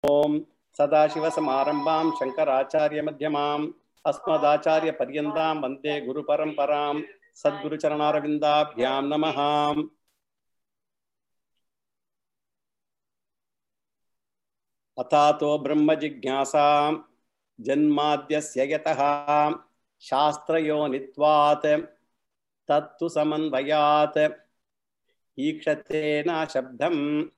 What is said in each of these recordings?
ओम सदाशिवसमारंभां शंकराचार्यमध्यमाम् अस्मदाचार्यपर्यन्तां वन्दे गुरुपरम्परां सद्गुरुचरणारविन्दाभ्यां नमः। अथातो ब्रह्मजिज्ञासा जन्माद्यस्य यतः शास्त्रयोनित्वात् तत्तु समन्वयात् ईक्षते न शब्दं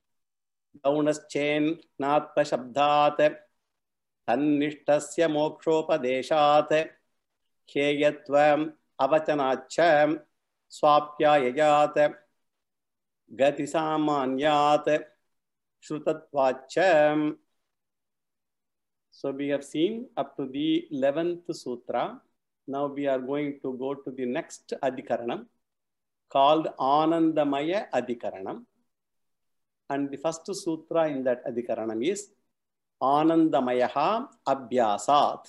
गौणश्चेन्नात्मशब्दात् तन्निष्ठस्य मोक्षोपदेशात् हेयत्वम् अवचनाच्च स्वाप्याययात् गतिसामान्यात् श्रुतत्वाच्च. So we have seen up to the 11th sutra. Now we are going to go to the next adhikaranam called Anandamaya Adhikaranam. And the first sutra in that adhikaranam is Anandamayaha Abhyasat.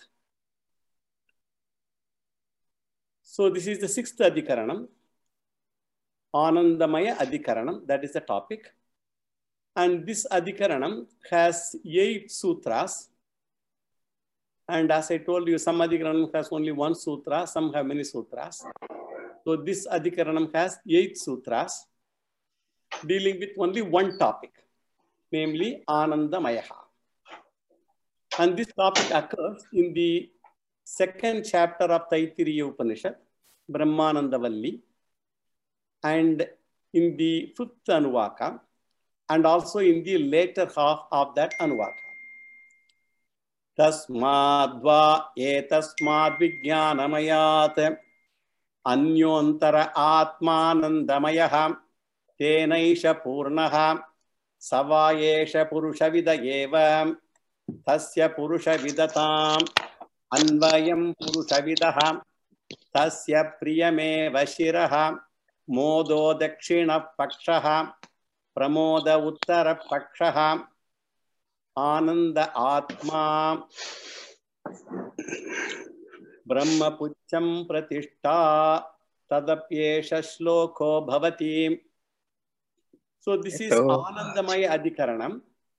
So this is the sixth adhikaranam. Anandamaya Adhikaranam, that is the topic. And this adhikaranam has 8 sutras. And as I told you, some adhikaranam has only 1 sutra, some have many sutras. So this adhikaranam has 8 sutras dealing with only one topic, namely Anandamayaha. And this topic occurs in the 2nd chapter of Taittiriya Upanishad, Brahmanandavalli, and in the 5th Anuvaka, and also in the later half of that Anuvaka. Tasmadva etasmad vijnanamayat anyontara atmanandamayaha tenaisha purnaha savayesha purushavida eva tasya purushavidatam anvayam purushavidaha tasya priyameva shiraha modo dakshina pakshaha pramoda uttara pakshaha Ananda Atma Brahma Pucham Pratishta Tadapyesha Shloko Bhavati. So this is Anandamaya Adhikaranam,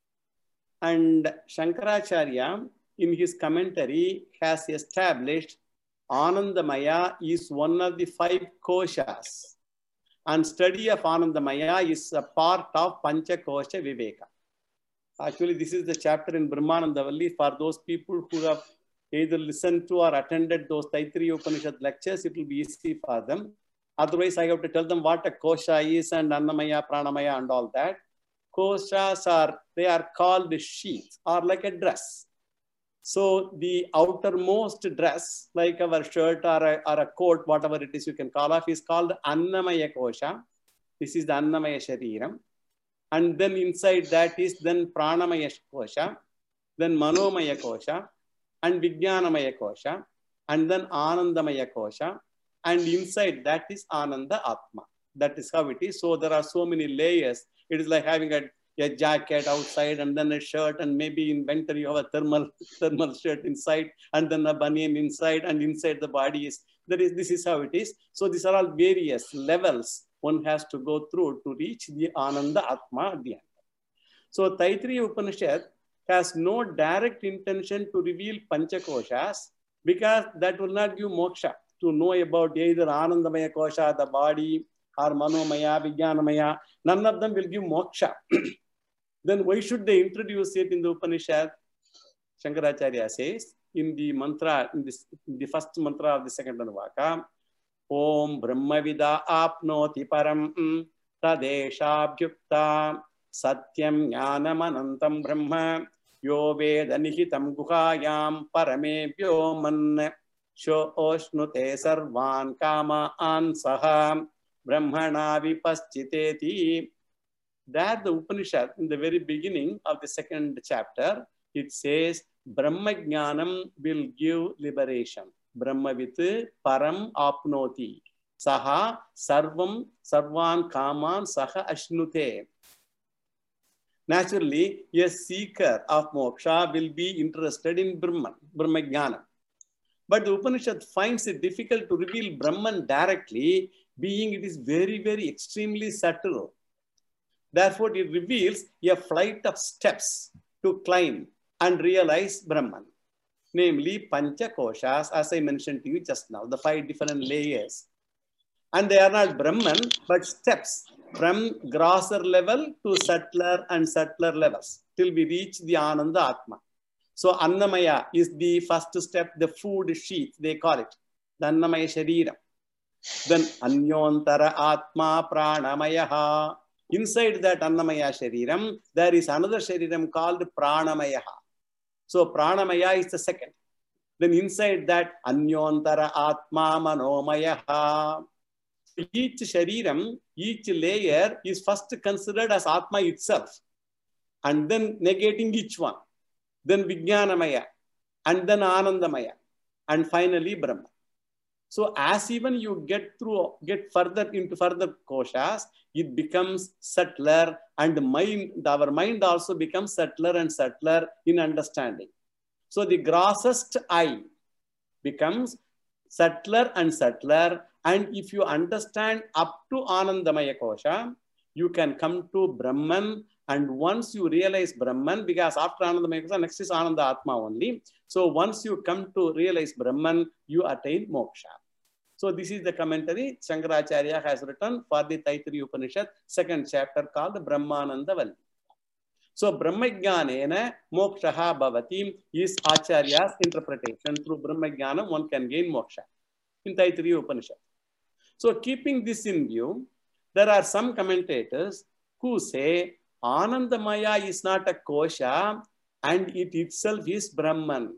and Shankaracharya in his commentary has established Anandamaya is one of the 5 koshas, and study of Anandamaya is a part of Panchakosha Viveka. Actually, this is the chapter in Brahmanandavalli. For those people who have either listened to or attended those Taittiriya Upanishad lectures, it will be easy for them. Otherwise, I have to tell them what a kosha is and Annamaya, Pranamaya and all that. Koshas they are called sheaths or like a dress. So the outermost dress, like our shirt or a coat, whatever it is you can call off, is called Annamaya Kosha. This is the Annamaya Shariram. And then inside that is then Pranamaya Kosha, then Manomaya Kosha, and Vijnanamaya Kosha, and then Anandamaya Kosha, and inside that is Ananda Atma. That is how it is. So there are so many layers. It is like having a jacket outside, and then a shirt, and maybe in winter you have a thermal shirt inside, and then a banyan inside, and inside the body is, this is how it is. So these are all various levels one has to go through to reach the Ananda Atma at the end. So Taittiriya Upanishad has no direct intention to reveal Panchakoshas, because that will not give moksha, to know about either Anandamaya Kosha, the body, or Manomaya, Vijnanamaya. None of them will give moksha. Then why should they introduce it in the Upanishad? Shankaracharya says in the mantra, in the first mantra of the 2nd Anuvaka, Om Brahmavida apnoti param tadeshabhyukta satyam jnanam anantam brahma yo veda nihitam guhayam paramebhyo man sho oshnute sarvan kama ansaha brahmana vipaschiteti. That the Upanishad, in the very beginning of the 2nd chapter, it says Brahma Jnanam will give liberation. Brahmavit param apnoti. Saha sarvam sarvan kaman saha ashnute. Naturally, a seeker of moksha will be interested in Brahman, Brahma Jnana. But the Upanishad finds it difficult to reveal Brahman directly, being it is very, very extremely subtle. Therefore, it reveals a flight of steps to climb and realize Brahman. Namely, Pancha Koshas, as I mentioned to you just now, the 5 different layers. And they are not Brahman, but steps from grosser level to subtler and subtler levels till we reach the Ananda Atma. So Annamaya is the first step, the food sheath, they call it, the Annamaya Sharira. Then Anyontara Atma Pranamayaha. Inside that Annamaya Shariram, there is another Shariram called Pranamayaha. So Pranamaya is the second. Then inside that Anyontara Atma Manomayaha. Each Shariram, each layer is first considered as Atma itself, and then negating each one. Then Vijnanamaya, and then Anandamaya, and finally Brahma. So as even you get further into further koshas, it becomes subtler, and our mind also becomes subtler and subtler in understanding. So the grossest eye becomes subtler and subtler, and if you understand up to Anandamaya kosha, you can come to Brahman. And once you realize Brahman, because after Anandamaya kosha, next is Ananda Atma only. So once you come to realize Brahman, you attain moksha. So this is the commentary Shankaracharya has written for the Taittiriya Upanishad, 2nd chapter called Brahmananda Valli. So Brahmajnanena mokshaha bhavati is Acharya's interpretation. Through Brahmajnanam, one can gain moksha in Taittiriya Upanishad. So keeping this in view, there are some commentators who say Anandamaya is not a kosha and it itself is Brahman.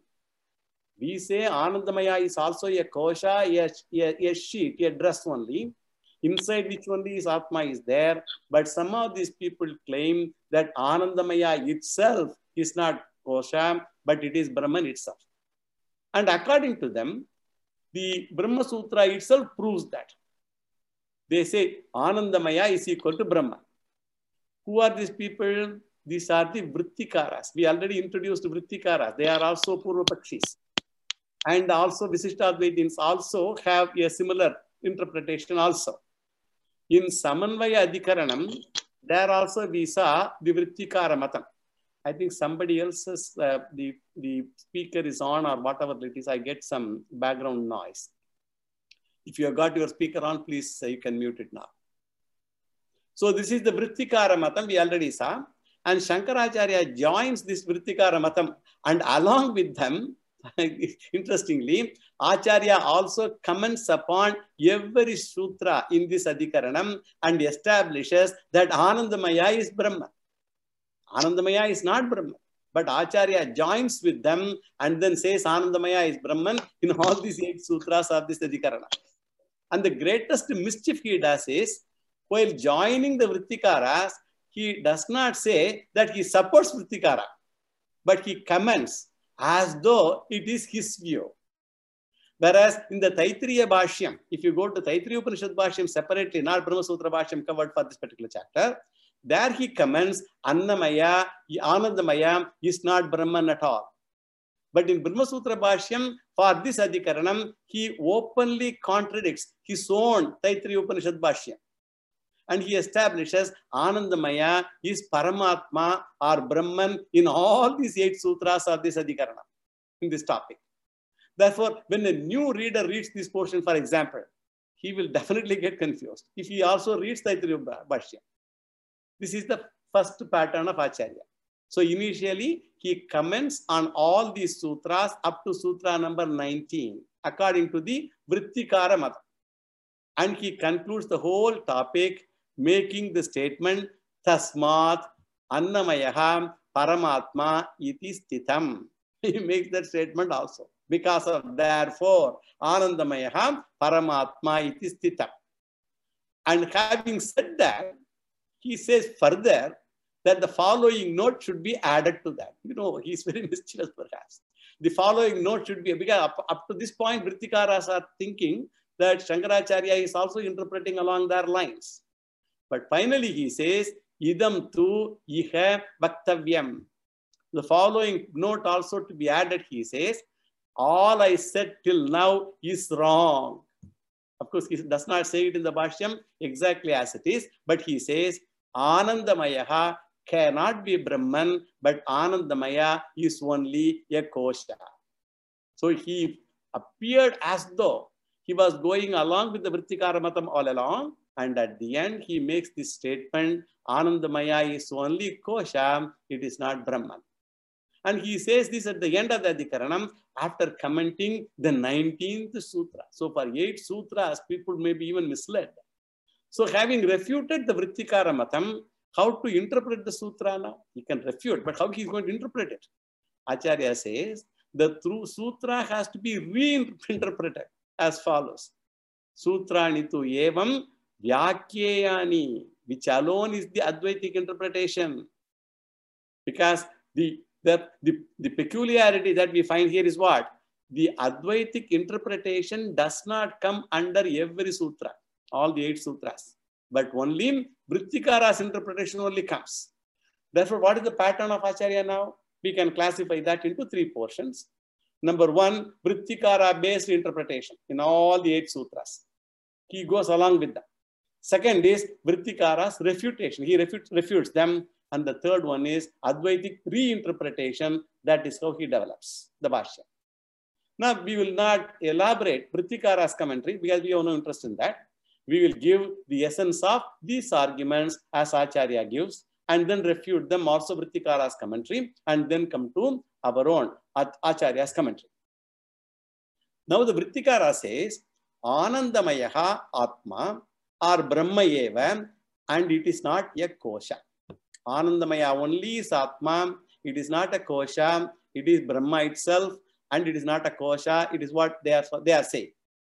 We say Anandamaya is also a kosha, a sheet, a dress only, inside which only is Atma is there. But some of these people claim that Anandamaya itself is not kosha, but it is Brahman itself. And according to them, the Brahma Sutra itself proves that. They say Anandamaya is equal to Brahman. Who are these people? These are the Vrittikaras. We already introduced Vrittikaras. They are also Purvapakshis. And also Visishtadvaitins also have a similar interpretation also. In Samanvaya Adhikaranam, there also we saw the Vrittikara Matam. I think somebody else's, the speaker is on or whatever it is, I get some background noise. If you have got your speaker on, please, you can mute it now. So this is the Vrittikara Matam we already saw. And Shankaracharya joins this Vrittikara Matam, and along with them, interestingly, Acharya also comments upon every sutra in this Adhikaranam and establishes that Anandamaya is Brahma. Anandamaya is not Brahman, but Acharya joins with them and then says Anandamaya is Brahman in all these 8 sutras of this Adhikarana. And the greatest mischief he does is, while joining the Vrittikaras, he does not say that he supports Vrittikara, but he comments as though it is his view. Whereas in the Taittiriya Bhashyam, if you go to Taittiriya Upanishad Bhashyam separately, not Brahma Sutra Bhashyam covered for this particular chapter, there he comments Annamaya, Anandamaya is not Brahman at all. But in Brahma Sutra Bhashyam, for this Adhikaranam, he openly contradicts his own Taittiriya Upanishad Bhashyam. And he establishes Anandamaya is Paramatma or Brahman in all these 8 sutras of this Adhikarana, in this topic. Therefore, when a new reader reads this portion, for example, he will definitely get confused if he also reads Taittiriya Bhashyam. This is the first pattern of Acharya. So initially, he comments on all these sutras up to sutra number 19, according to the Vrittikara Mata. And he concludes the whole topic making the statement, Tasmat Annamayaha Paramatma iti sthitam. He makes that statement also. Because of therefore, Anandamayaha Paramatma iti sthitam. And having said that, he says further that the following note should be added to that. You know, he's very mischievous perhaps. The following note should be, because up to this point, Vrittikaras are thinking that Shankaracharya is also interpreting along their lines. But finally he says, Idam tu iha vaktavyam. The following note also to be added, he says, all I said till now is wrong. Of course, he does not say it in the Bhashyam exactly as it is, but he says, Anandamayaha cannot be Brahman, but Anandamaya is only a kosha. So he appeared as though he was going along with the Vrittikara Matam all along, and at the end he makes this statement, Anandamaya is only kosha, it is not Brahman. And he says this at the end of the Adhikaranam after commenting the 19th sutra. So for 8 sutras, people may be even misled. So having refuted the Vrittikara Matam, how to interpret the sutra now? He can refute, but how he is going to interpret it? Acharya says, the true sutra has to be reinterpreted as follows. Sutrani tu evam vyakyayani, which alone is the Advaitic interpretation. Because the peculiarity that we find here is what? The Advaitic interpretation does not come under every sutra, all the 8 sutras, but only Vrittikara's interpretation only comes. Therefore, what is the pattern of Acharya now? We can classify that into 3 portions. Number 1, Vrittikara based interpretation in all the 8 sutras. He goes along with them. Second is Vrittikara's refutation. He refutes them. And the third one is Advaitic reinterpretation. That is how he develops the Bhashya. Now, we will not elaborate Vrittikara's commentary because we have no interest in that. We will give the essence of these arguments as Acharya gives and then refute them also Vrittikara's commentary and then come to our own Acharya's commentary. Now, the Vrittikara says, Anandamayaha Atma or Brahma Eva, and it is not a kosha. Anandamaya only is Atma, it is not a kosha, it is Brahma itself, and it is not a kosha, it is what they are saying.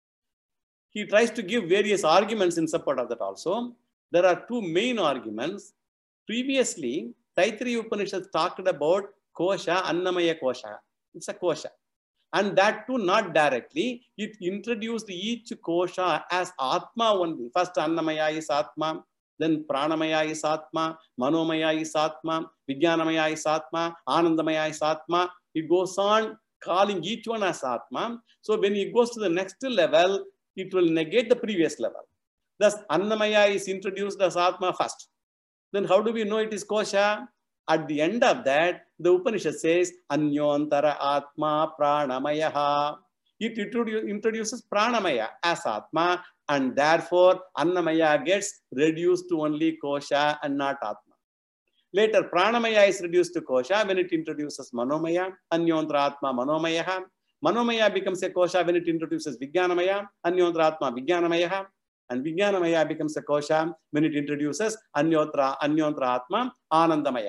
He tries to give various arguments in support of that also. There are 2 main arguments. Previously, Taittiriya Upanishad talked about kosha, Annamaya kosha. It's a kosha. And that too not directly. It introduced each kosha as Atma only. First Annamaya is Atma. Then Pranamaya is Atma, Manomaya is Atma, Vijnanamaya is Atma, Anandamaya is Atma. It goes on calling each one as Atma. So when it goes to the next level, it will negate the previous level. Thus, Annamaya is introduced as Atma first. Then how do we know it is kosha? At the end of that, the Upanishad says, Anyontara Atma Pranamayaha. It introduces Pranamaya as Atma, and therefore Annamaya gets reduced to only kosha and not Atma. Later, Pranamaya is reduced to kosha when it introduces Manomaya, Anyontara Atma Manomayaha. Manomaya becomes a kosha when it introduces Vijnanamaya, Anyontara Atma Vijnanamayaha. And Vijnanamaya becomes a kosha when it introduces Anyontara Atma Anandamaya.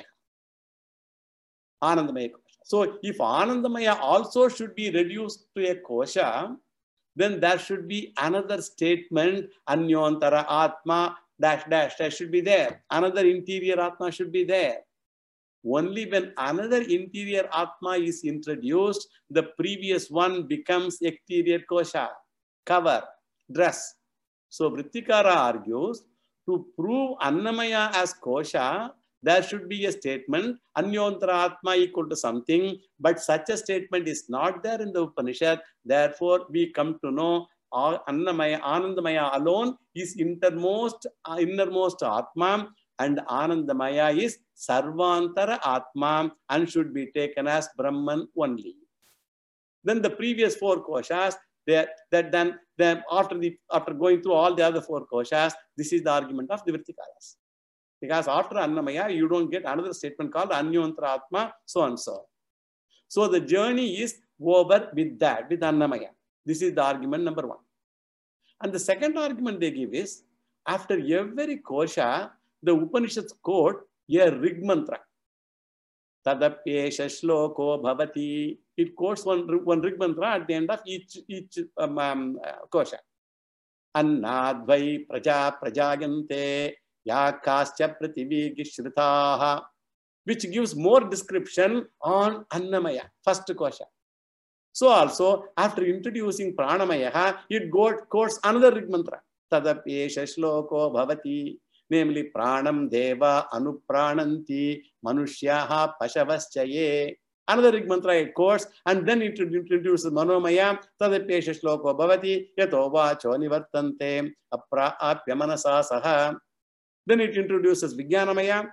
Anandamaya kosha. So if Anandamaya also should be reduced to a kosha, then there should be another statement, Anyontara Atma -- should be there. Another interior Atma should be there. Only when another interior Atma is introduced, the previous one becomes exterior kosha, cover, dress. So Vrittikara argues, to prove Annamaya as kosha, there should be a statement, Anyontara Atma equal to something, but such a statement is not there in the Upanishad. Therefore, we come to know Anandamaya alone is innermost Atma, and Anandamaya is Sarvantara Atma and should be taken as Brahman only. Then the previous 4 koshas, then after going through all the other 4 koshas, this is the argument of the Vrittikaras. Because after Annamaya, you don't get another statement called Anyontara Atma, so and so. So the journey is over with that, with Annamaya. This is the argument number 1. And the second argument they give is, after every kosha, the Upanishads quote a rig mantra. Tadapyesha shloko bhavati. It quotes one rig mantra at the end of each kosha. Annadvai prajagante yakascha prativigishhritaha, which gives more description on Annamaya, first kosha. So also, after introducing Pranamaya, it quotes another rig mantra. Tadapyesha shloko bhavati. Namely, Pranam Deva Anuprananti Manushyaha Pashavaschaye. Another rig mantra it quotes, and then it introduces Manomaya, Tadapyesha Shloko Bhavati, Yato Vacho Nivartante, Apyamanasa Saha. Then it introduces Vijnanamaya,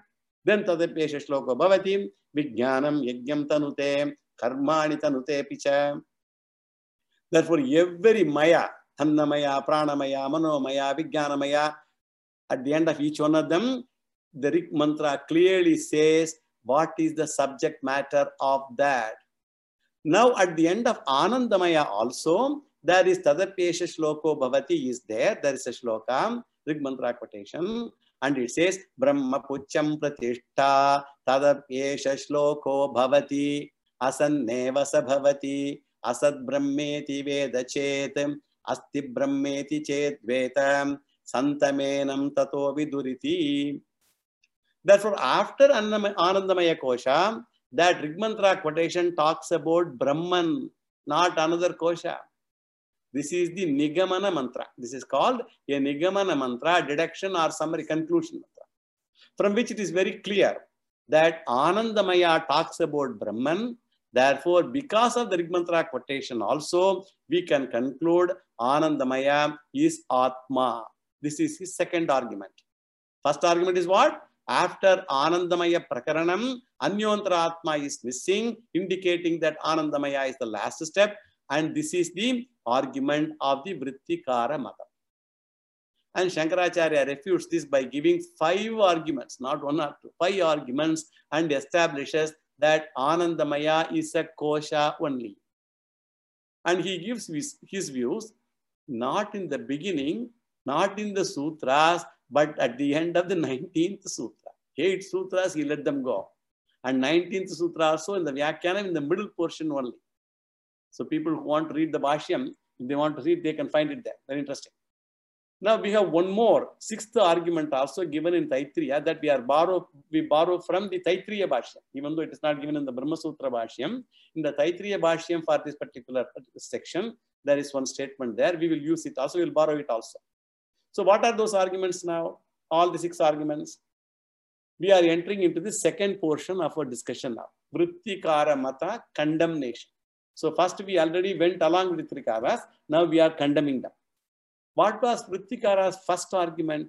Then tadapyesha shloko bhavati vijnanam yajnam tanute karmani tanute picha. Therefore, every maya, annamaya, pranamaya, manomaya, vijnanamaya, at the end of each one of them, the Rig mantra clearly says what is the subject matter of that. Now, at the end of Anandamaya also, there is Tadapyesha Shloko Bhavati is there. There is a shloka, Rig mantra quotation, and it says, Brahma Pucham Pratishta Tadapyesha Shloko Bhavati Asanneva Sabhavati Asad Brahmeti Veda Chet Asti Brahmeti Chet Vetam Santamenam Tato Viduriti. Therefore, after Anandamaya Kosha, that Rig mantra quotation talks about Brahman, not another kosha. This is the Nigamana mantra. This is called a Nigamana mantra, deduction or summary conclusion mantra, from which it is very clear that Anandamaya talks about Brahman. Therefore, because of the Rig mantra quotation also, we can conclude Anandamaya is Atma. This is his second argument. First argument is what? After Anandamaya Prakaranam, Anyontara Atma is missing, indicating that Anandamaya is the last step. And this is the argument of the Vrittikara Mata. And Shankaracharya refutes this by giving 5 arguments, not 1 or 2, 5 arguments, and establishes that Anandamaya is a kosha only. And he gives his views not in the beginning, not in the sutras, but at the end of the 19th sutra. 8 sutras, he let them go. And 19th sutra also in the Vyakyanam, in the middle portion only. So people who want to read the Bhashyam, if they want to read, they can find it there. Very interesting. Now we have one more, 6th argument also given in Taittiriya, that we borrow from the Taittiriya Bhashyam. Even though it is not given in the Brahma Sutra Bhashyam, in the Taittiriya Bhashyam for this particular section, there is one statement there. We will use it also, we will borrow it also. So what are those arguments now? All the 6 arguments. We are entering into the second portion of our discussion now. Vrittikara Mata, condemnation. So first we already went along with Vrittikaras. Now we are condemning them. What was Vrittikara's first argument?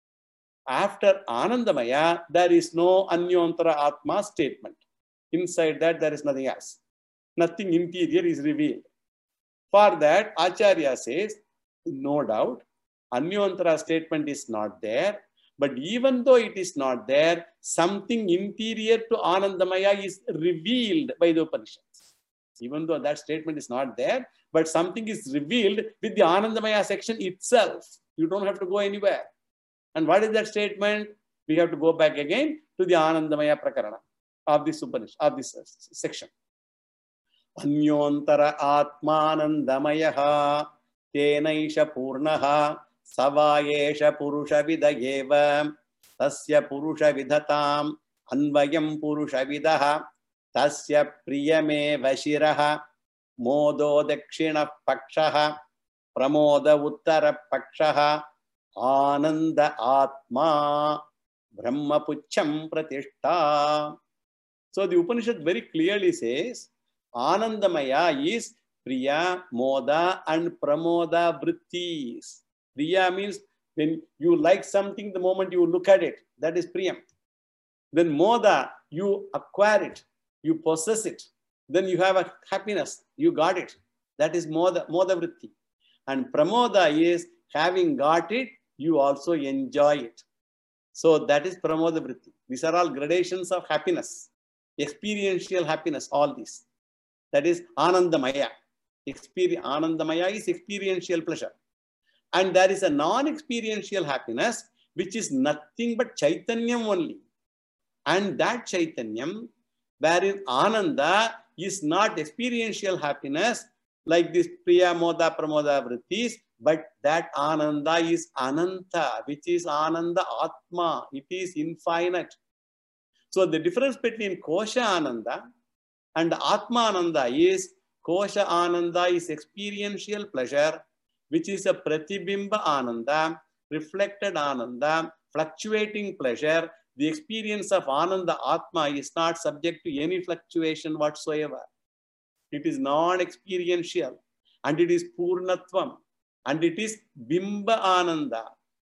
After Anandamaya, there is no Anyontara Atma statement. Inside that, there is nothing else. Nothing interior is revealed. For that, Acharya says, no doubt, Anyontara statement is not there. But even though it is not there, something interior to Anandamaya is revealed by the Upanishads. Even though that statement is not there, but something is revealed with the Anandamaya section itself. You don't have to go anywhere. And what is that statement? We have to go back again to the Anandamaya Prakarana of this Upanishad, of this section. Anyontara Atmanandamayaha Tenaisha Purnaha Savayesha Purusha Vidayeva Tasya Purusha Vidhatam Anvayam Purusha Vidaha Tasya Priyame Vashiraha Modo Dakshina Pakshaha Pramoda Uttara Pakshaha Ananda Atma Brahma Pucham Pratishta. So the Upanishad very clearly says Anandamaya is Priya, Moda and Pramoda Vrittis. Priya means when you like something the moment you look at it, that is Priyam. Then Moda, you acquire it, you possess it. Then you have a happiness, you got it. That is Moda Vritti. And Pramoda is having got it, you also enjoy it. So that is Pramoda Vritti. These are all gradations of happiness, experiential happiness, all these. That is Anandamaya. Anandamaya is experiential pleasure. And there is a non-experiential happiness, which is nothing but Chaitanyam only. And that Chaitanyam, wherein Ananda is not experiential happiness, like this Priya, Moda, Pramoda Vrittis, but that Ananda is Ananta, which is Ananda Atma. It is infinite. So the difference between Kosha Ananda and Atma Ananda is Kosha Ananda is experiential pleasure, which is a Pratibimba Ananda, reflected Ananda, fluctuating pleasure. The experience of Ananda Atma is not subject to any fluctuation whatsoever. It is non-experiential and it is Purnatvam and it is Bimba Ananda.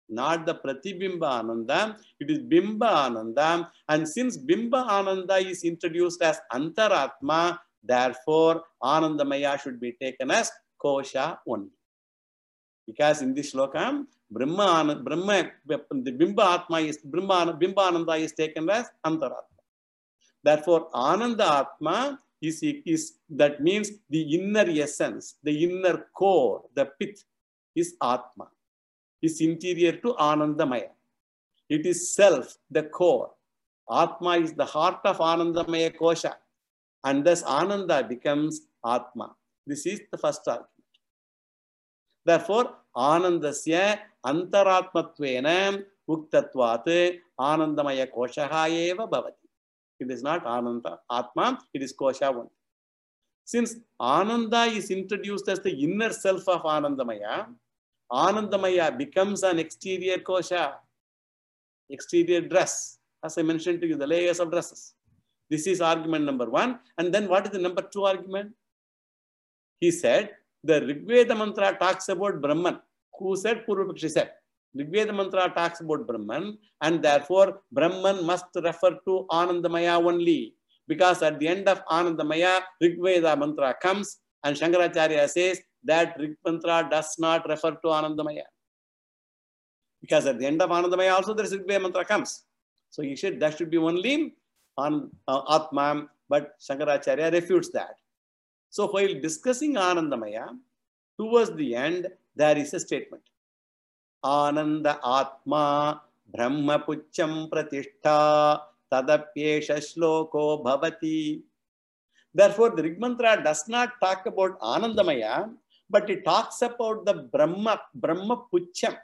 not the Pratibimba Ananda. It is Bimba Ananda. And since Bimba Ananda is introduced as Antaratma, therefore Anandamaya should be taken as Kosha only. Because in this shloka, the Bimba Atma is Bimba Ananda is taken as Antaratma. Therefore, Ananda Atma is that means the inner essence, the inner core, the pith is Atma. Is interior to Anandamaya. It is self, the core. Atma is the heart of Anandamaya Kosha. And thus Ananda becomes Atma. This is the first argument. Therefore, Anandasya Antaratmatvena Uktatvat Anandamaya Koshaha eva bhavati. It is not Ananda Atma, it is Kosha one. Since Ananda is introduced as the inner self of Anandamaya, Anandamaya becomes an exterior kosha, exterior dress. As I mentioned to you, the layers of dresses. This is argument number one. And then what is the number two argument? He said, the Rigveda mantra talks about Brahman. Who said? Purvapakshi said. Rigveda mantra talks about Brahman, and therefore Brahman must refer to Anandamaya only. Because at the end of Anandamaya, Rigveda mantra comes, and Shankaracharya says that Rig mantra does not refer to Anandamaya. Because at the end of Anandamaya also there is Rigveda mantra comes. So he said that should be only on Atma, but Shankaracharya refutes that. So while discussing Anandamaya, towards the end, there is a statement. Ananda Atma Brahma Pucham Pratishtha Tadapyesha Shloko Bhavati. Therefore, the Rig mantra does not talk about Anandamaya, but it talks about the Brahma Pucham.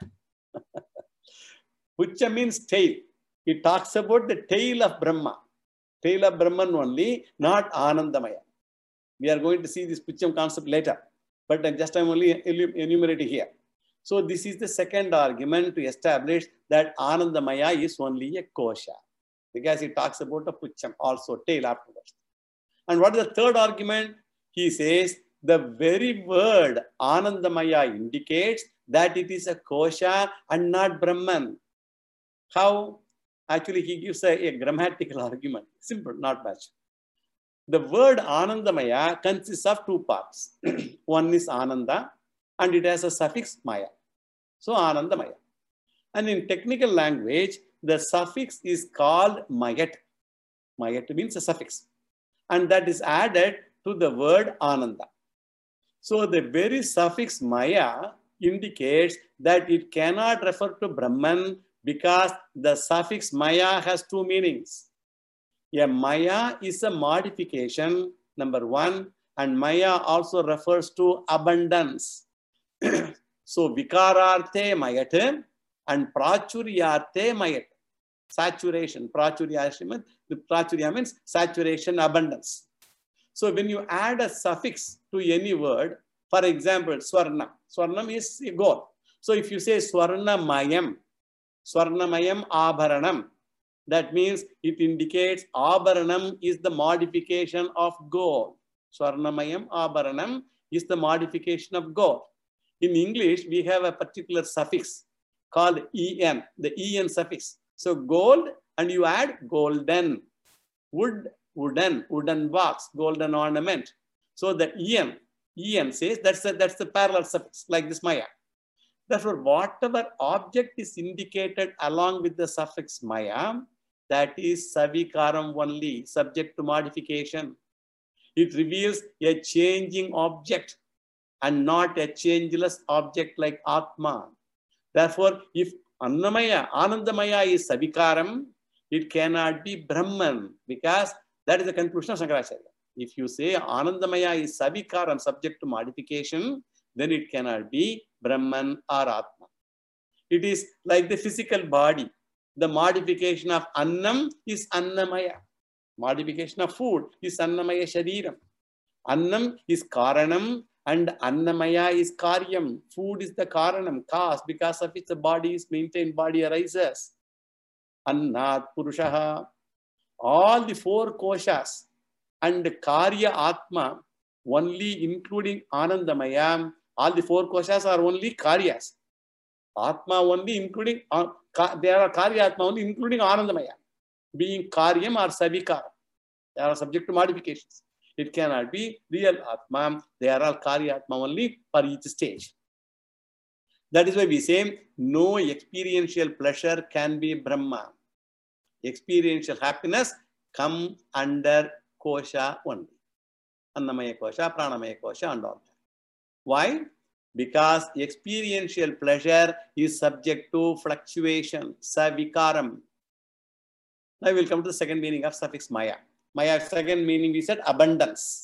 Pucha means tail. It talks about the tail of Brahma. Tail of Brahman only, not Anandamaya. We are going to see this Pucham concept later, but just I'm only enumerating here. So this is the second argument to establish that Anandamaya is only a kosha, because it talks about a Pucham, also tail afterwards. And what is the third argument? He says the very word Anandamaya indicates that it is a kosha and not Brahman. How? Actually, he gives a grammatical argument. Simple, not much. The word Anandamaya consists of two parts. One is Ananda, and it has a suffix Maya. So Anandamaya. And in technical language, the suffix is called Mayat. Mayat means a suffix. And that is added to the word Ananda. So the very suffix Maya indicates that it cannot refer to Brahman, because the suffix Maya has two meanings. A Maya is a modification, number one, and Maya also refers to abundance. So Vikararthe Mayat and Prachuryarthe Mayat. Saturation. Prachurya means saturation, abundance. So when you add a suffix to any word, for example, Swarna. Swarnam is a gold. So if you say Swarnamayam, Swarnamayam Abharanam, that means it indicates Abharanam is the modification of gold. Swarnamayam Abharanam is the modification of gold. In English, we have a particular suffix called en, the en suffix. So gold, and you add golden, wood, wooden box, golden ornament. So the en says that's the parallel suffix, like this Maya. Therefore, whatever object is indicated along with the suffix Maya, that is Savikaram only, subject to modification. It reveals a changing object and not a changeless object like Atma. Therefore, if Anandamaya is Savikaram, it cannot be Brahman, because that is the conclusion of Shankaracharya. If you say Anandamaya is Savikaram, subject to modification, then it cannot be Brahman or Atma. It is like the physical body. The modification of Annam is Annamaya. Modification of food is Annamaya Shariram. Annam is Karanam and Annamaya is Karyam. Food is the Karanam, cause, because of which the body is maintained, body arises. Annat Purushaha. All the four koshas and Karya Atma, only including Anandamaya, all the four koshas are only Karyas. Atma only including, there are Karya Atma only including Anandamaya. Being Karyam or Savikara. They are subject to modifications. It cannot be real Atma. They are all Karya Atma only for each stage. That is why we say no experiential pleasure can be Brahma. Experiential happiness come under Kosha only. Annamaya Kosha, Pranamaya Kosha and all that. Why? Because experiential pleasure is subject to fluctuation, savikaram. Now we will come to the second meaning of suffix maya. Maya, second meaning we said abundance.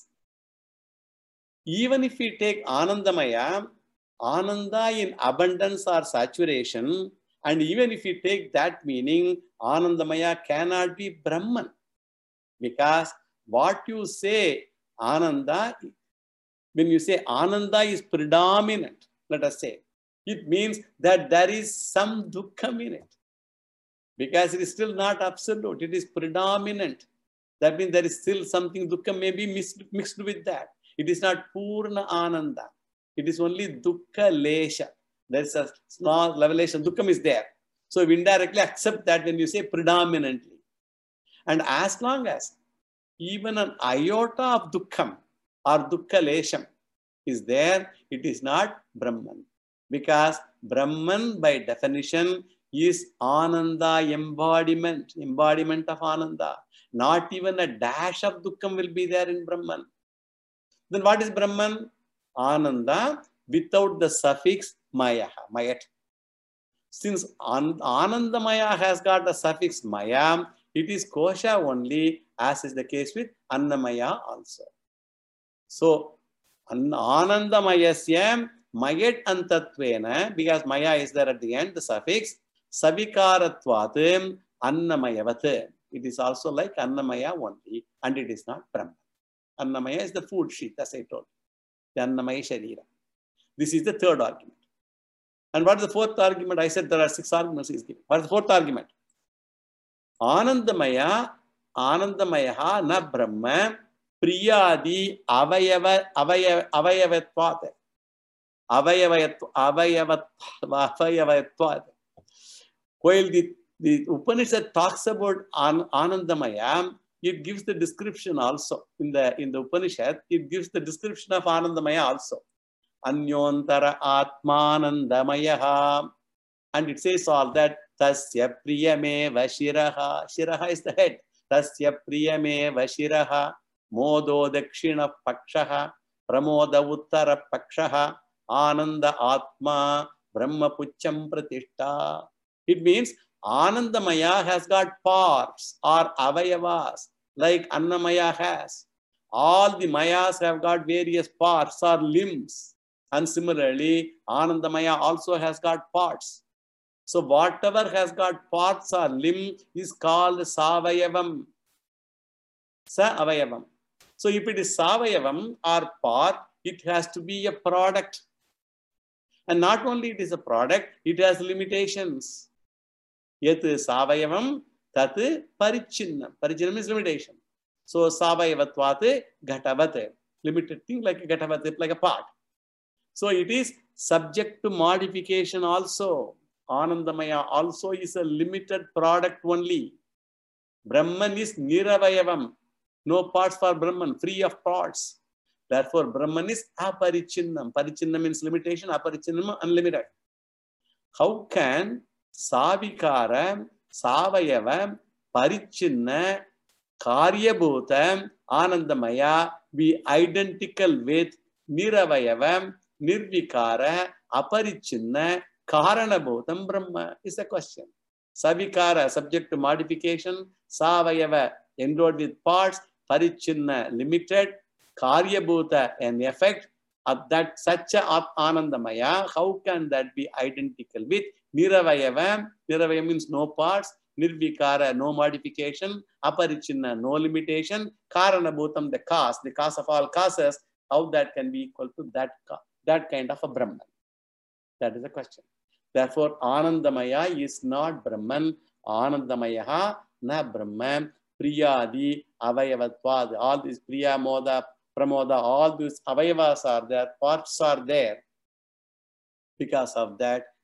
Even if we take Anandamaya, Ananda in abundance or saturation, and even if we take that meaning, Anandamaya cannot be Brahman. Because what you say, Ananda, when you say Ananda is predominant, let us say, it means that there is some dukkham in it. Because it is still not absolute, it is predominant. That means there is still something, dukkham may be mixed with that. It is not Purna Ananda. It is only Dukkha Lesha. There is a small revelation, dukkham is there. So we indirectly accept that when you say predominantly. And as long as even an iota of dukkham or dukkha lesham is there, it is not Brahman. Because Brahman by definition is Ananda embodiment of Ananda. Not even a dash of dukkham will be there in Brahman. Then what is Brahman? Ananda without the suffix maya, mayat. Since Anandamaya has got the suffix maya, it is kosha only, as is the case with Annamaya also. So, Anandamayasya mayat antatvena, because maya is there at the end, the suffix, savikaratvat annamayavat. It is also like Annamaya only, and it is not Brahman. Annamaya is the food sheet, as I told you. The Annamaya Sharira. This is the third argument. And what is the fourth argument? I said there are 6 arguments he is giving. What is the fourth argument? Anandamaya na Brahma priyadi avayavatvat. While the Upanishad talks about Anandamaya, it gives the description also. In the Upanishad, it gives the description of Anandamaya also. Anyontara Atmanandamayaha. And it says all that Tasya Priyameva Shiraha. Shiraha is the head. Tasya Priyameva Shiraha. Modo Dakshina Pakshaha. Pramoda Uttara Pakshaha. Ananda Atma Brahma Pucham Pratishta. It means Anandamaya has got parts or avayavas like Annamaya has. All the mayas have got various parts or limbs. And similarly, Anandamaya also has got parts. So whatever has got parts or limb is called Savayavam. Sa-avayavam. So if it is Savayavam or part, it has to be a product. And not only it is a product, it has limitations. Yet Savayavam tat parichinnam. Parichinnam is limitation. So Savayavatvat Ghatavat. Limited thing like a Ghatavat, like a part. So it is subject to modification also. Anandamaya also is a limited product only. Brahman is Niravayavam. No parts for Brahman, free of parts. Therefore, Brahman is aparichinnam. Parichinnam means limitation, aparichinnam unlimited. How can Savikara, Savayava, Parichinna, Karyabhuta, Anandamaya be identical with Niravayavam, Nirvikara, Aparichinna, Karanabhutam Brahma is a question. Savikara subject to modification, Savayava endowed with parts, Parichinna limited, Karyabhuta an effect. Of that such a Anandamaya, how can that be identical with Niravayava? Niravaya means no parts, Nirvikara no modification, Aparichinna no limitation, Karanabhutam the cause of all causes. How that can be equal to that kind of a Brahman? That is the question. Therefore, Anandamaya is not Brahman. Anandamaya na Brahman. Priyadi avayavatvad. All these Priya, Moda, Pramoda, all these avayavas are there, parts are there. Because of that,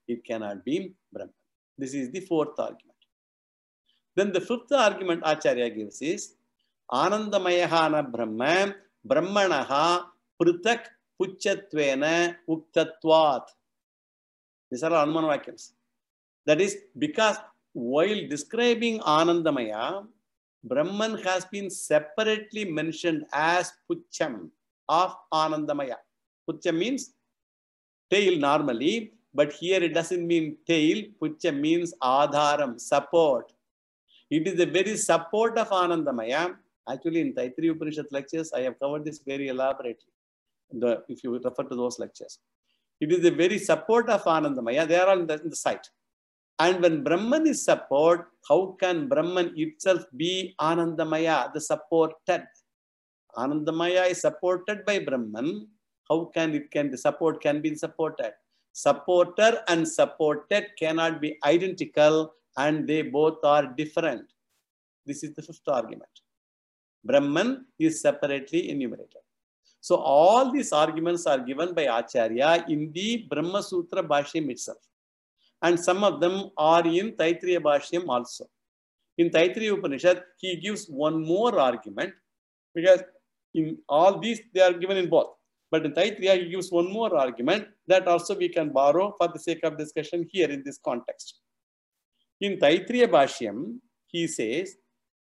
it cannot be Brahman. This is the fourth argument. Then the fifth argument Acharya gives is Anandamayaha na Brahma Brahmanaha Prutak Puchatvena Uktatvat. These are Anumana Vakyams. That is because while describing Anandamaya, Brahman has been separately mentioned as Pucham of Anandamaya. Pucham means tail normally, but here it doesn't mean tail. Pucham means Adharam, support. It is the very support of Anandamaya. Actually, in Taittiriya Upanishad lectures, I have covered this very elaborately. If you refer to those lectures, it is the very support of Anandamaya. They are all in the site. And when Brahman is support, how can Brahman itself be Anandamaya, the supported? Anandamaya is supported by Brahman. How can the support can be supported? Supporter and supported cannot be identical, and they both are different. This is the fifth argument. Brahman is separately enumerated. So all these arguments are given by Acharya in the Brahma Sutra Bhashyam itself. And some of them are in Taittiriya Bhashyam also. In Taittiriya Upanishad, he gives one more argument, because in all these they are given in both. But in Taittiriya, he gives one more argument that also we can borrow for the sake of discussion here in this context. In Taittiriya Bhashyam, he says,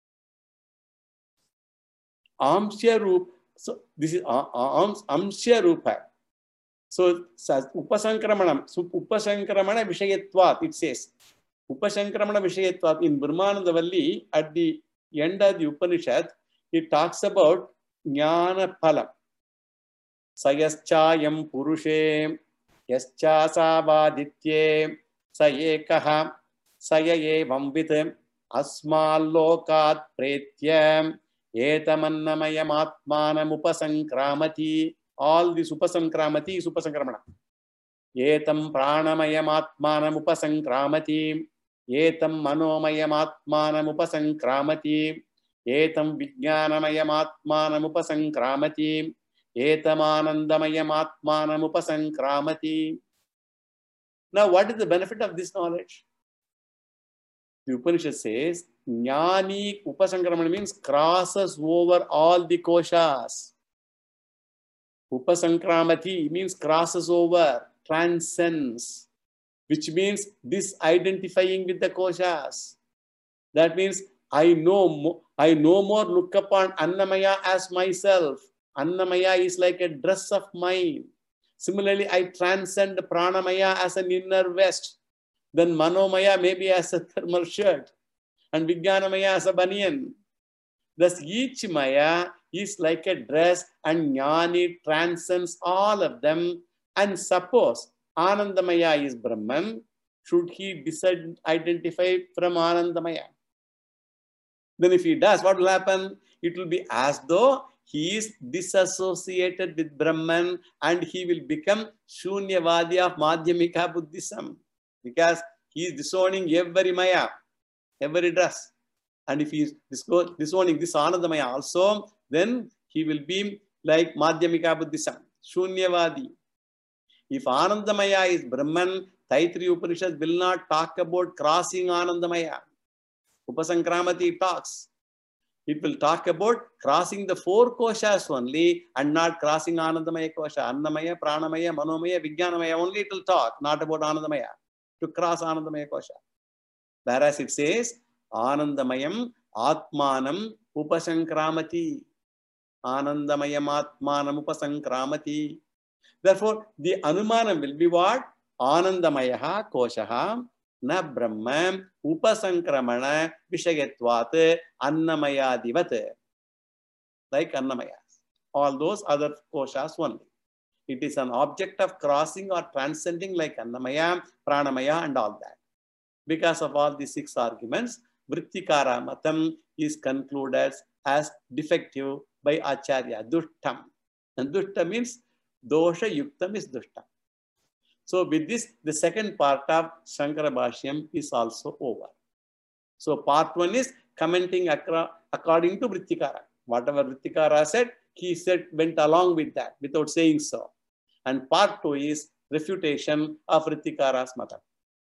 Amshya Rupa. So this is Amshya Rupa. So Upasankramana Vishayatvat, it says. Upasankramana Vishayatvat in Brahmanandavalli, at the end of the Upanishad, it talks about Jnana Phalam. Sayaschayam Purushe, Yascha Savaditye, Sayekaha, Sayaye Vambit, Asmalokat Pretyam, Etamannamayam Atmanam Upasankramati. All this Upasankramati is Upasankramana. Etam Pranamayam Atmanam Upasankramati. Etam Manomayam Atmanam Upasankramati. Etam Vijnanamayam Atmanam Upasankramati. Etam Anandamayam Atmanam Upasankramati. Now, what is the benefit of this knowledge? The Upanishad says, Jnani Upasankramana means crosses over all the koshas. Upasankramati means crosses over, transcends, which means disidentifying with the koshas. That means I no more look upon Annamaya as myself. Annamaya is like a dress of mine. Similarly, I transcend Pranamaya as an inner vest. Then Manomaya maybe as a thermal shirt. And Vijnanamaya as a banyan. Thus each Maya is like a dress, and Jnani transcends all of them. And suppose Anandamaya is Brahman, should he disidentify from Anandamaya? Then if he does, what will happen? It will be as though he is disassociated with Brahman, and he will become Shunyavadi of Madhyamika Buddhism, because he is disowning every Maya, every dress. And if he is disowning this Anandamaya also, then he will be like Madhyamika Buddhism, Shunyavadi. If Anandamaya is Brahman, Taittiriya Upanishad will not talk about crossing Anandamaya. Upasankramati talks. It will talk about crossing the four koshas only, and not crossing Anandamaya kosha. Annamaya, Pranamaya, Manomaya, Vijnanamaya only it will talk, not about Anandamaya, to cross Anandamaya kosha. Whereas it says, Anandamayam Atmanam Upasankramati. Anandamayam Atmanam Upasankramati. Therefore, the Anumanam will be what? Anandamayaha Koshaha Na Brahma Upasankramana Vishayatvat Annamaya Divat. Like Annamaya. All those other koshas only. It is an object of crossing or transcending like Annamaya, Pranamaya and all that. Because of all these six arguments, Vrittikara Matam is concluded as defective by Acharya, Dushtam. And Dushta means Dosha Yuktam is Dushtam. So with this, the second part of Shankara Bhashyam is also over. So part one is commenting according to Vrittikara. Whatever Vrittikara said, he went along with that without saying so. And part two is refutation of Vrittikara's Matam.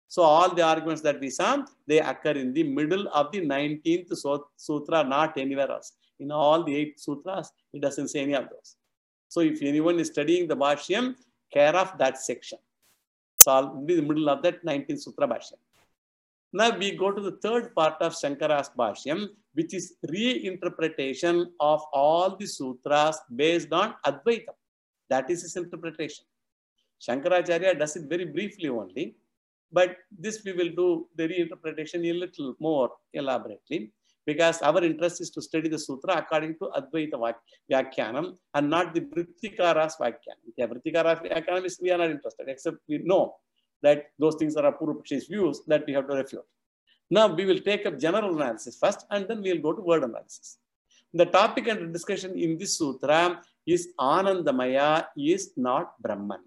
So all the arguments that we saw, they occur in the middle of the 19th sutra, not anywhere else. In all the 8 sutras, it doesn't say any of those. So if anyone is studying the Bhashyam, care of that section. So in the middle of that 19th sutra Bhashyam. Now we go to the third part of Shankara's Bhashyam, which is reinterpretation of all the sutras based on Advaita. That is his interpretation. Shankaracharya does it very briefly only, but this we will do the reinterpretation a little more elaborately, because our interest is to study the sutra according to Advaita Vyakhyanam and not the Vrittikara's Vyakhyanam. The Vrittikara's Vyakhyanam is we are not interested, except we know that those things are Purva-Pakshi's views that we have to refute. Now we will take up general analysis first, and then we will go to word analysis. The topic and discussion in this sutra is Anandamaya is not Brahman.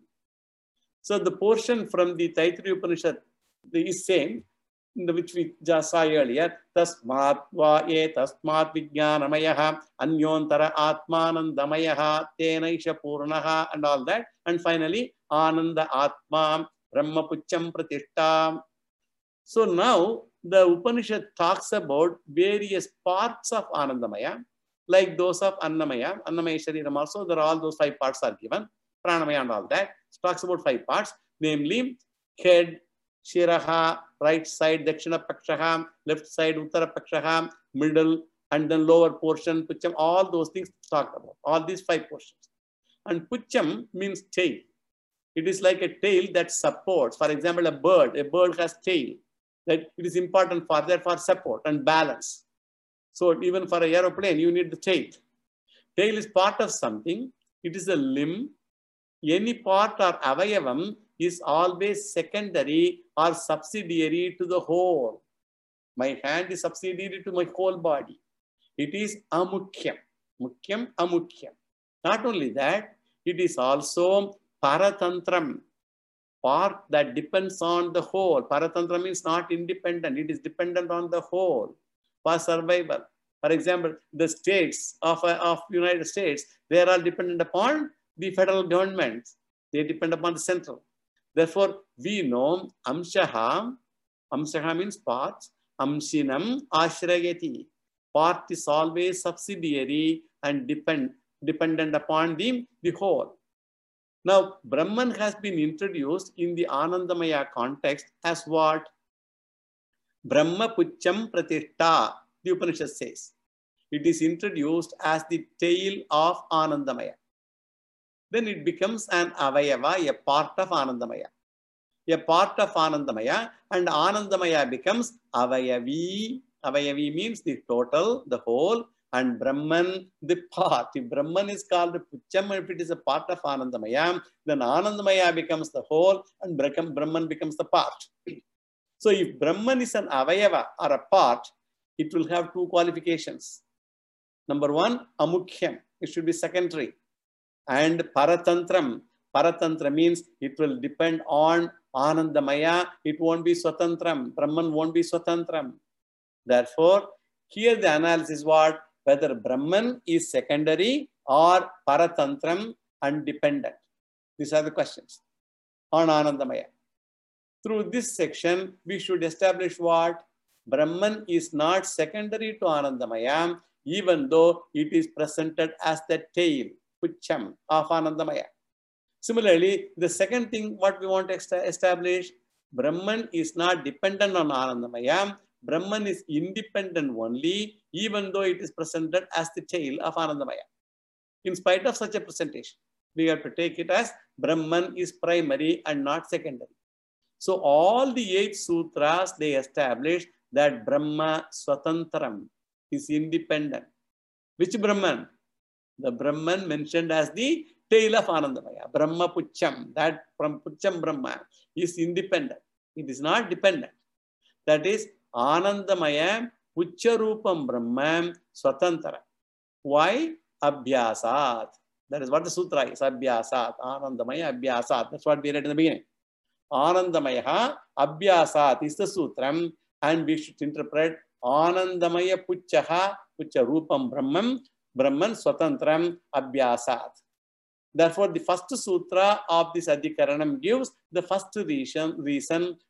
So the portion from the Taittiriya Upanishad is same, which we just saw earlier. Tasmat va e tasmat vijnanamayaha anyontara atmanandamayaha tenaisha purnaha, and all that. And finally, Ananda Atma Brahmapucham Pratishta. So now the Upanishad talks about various parts of Anandamaya, like those of Annamaya. Annamaya Shariram also, there are all those 5 parts are given. Pranamaya and all that. It talks about 5 parts, namely head, Shiraha, right side, Dakshina Pakshaha, left side, Uttara Pakshaha, middle, and then lower portion, Pucham, all those things talked about. All these 5 portions. And Pucham means tail. It is like a tail that supports. For example, a bird has tail. That it is important for that for support and balance. So even for an aeroplane, you need the tail. Tail is part of something. It is a limb. Any part or avayavam is always secondary or subsidiary to the whole. My hand is subsidiary to my whole body. It is amukhyam. Mukhyam, amukhyam. Not only that, it is also paratantram, part that depends on the whole. Paratantra means not independent. It is dependent on the whole for survival. For example, the states of United States, they are all dependent upon the federal government. They depend upon the central. Therefore, we know amshaha. Amshaha means parts. Amshinam ashrayati. Part is always subsidiary and dependent upon the whole. Now, Brahman has been introduced in the Anandamaya context as what? Brahma Pucham Pratishta, the Upanishad says. It is introduced as the tail of Anandamaya. Then it becomes an avayava, a part of Anandamaya. A part of Anandamaya, and Anandamaya becomes avayavi. Avayavi means the total, the whole, and Brahman, the part. If Brahman is called Pucham, if it is a part of Anandamaya, then Anandamaya becomes the whole and Brahman becomes the part. So if Brahman is an avayava or a part, it will have 2 qualifications. Number 1, amukhyam. It should be secondary. And paratantram. Paratantra means it will depend on Anandamaya. It won't be swatantram. Brahman won't be swatantram. Therefore, here the analysis is what? Whether Brahman is secondary or paratantram and dependent. These are the questions on Anandamaya. Through this section, we should establish what? Brahman is not secondary to Anandamaya, even though it is presented as the tail, Pucham, of Anandamaya. Similarly, the second thing what we want to establish, Brahman is not dependent on Anandamaya. Brahman is independent only, even though it is presented as the tail of Anandamaya. In spite of such a presentation, we have to take it as Brahman is primary and not secondary. So all the 8 sutras, they establish that Brahma Swatantram is independent. Which Brahman? The Brahman mentioned as the tail of Anandamaya, Brahma Pucham, that from Pucham Brahma is independent. It is not dependent. That is Anandamaya Pucharupam Brahma Swatantara. Why? Abhyasat. That is what the sutra is. Abhyasat. Anandamaya Abhyasat. That's what we read in the beginning. Anandamaya Abhyasat is the sutram, and we should interpret Anandamaya Puchaha Pucharupam Brahman Brahman Swatantram Abhyasat. Therefore, the first sutra of this Adhikaranam gives the first reason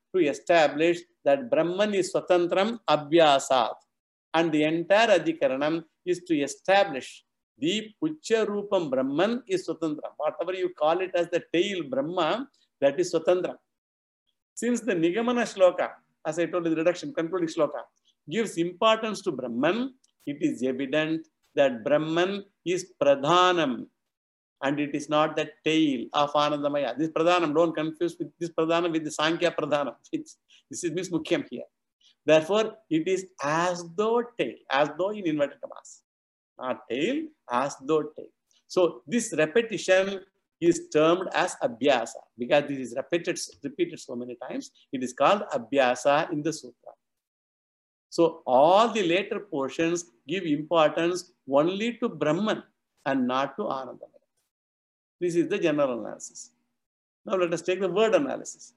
to establish that Brahman is Swatantram Abhyasat. And the entire Adhikaranam is to establish the Puchya Rupam Brahman is Swatantram. Whatever you call it as the tail Brahma, that is Swatantram. Since the Nigamana Shloka, as I told you, the reduction, concluding Shloka, gives importance to Brahman, it is evident that Brahman is Pradhanam and it is not the tail of Anandamaya. This Pradhanam, don't confuse with this Pradhanam with the Sankhya Pradhanam. This is Mukhyam here. Therefore, it is as though tail, as though in inverted commas. Not tail, as though tail. So, this repetition is termed as Abhyasa because this is repeated so many times. It is called Abhyasa in the Sutra. So, all the later portions give importance only to Brahman and not to Anandamaya. This is the general analysis. Now, let us take the word analysis.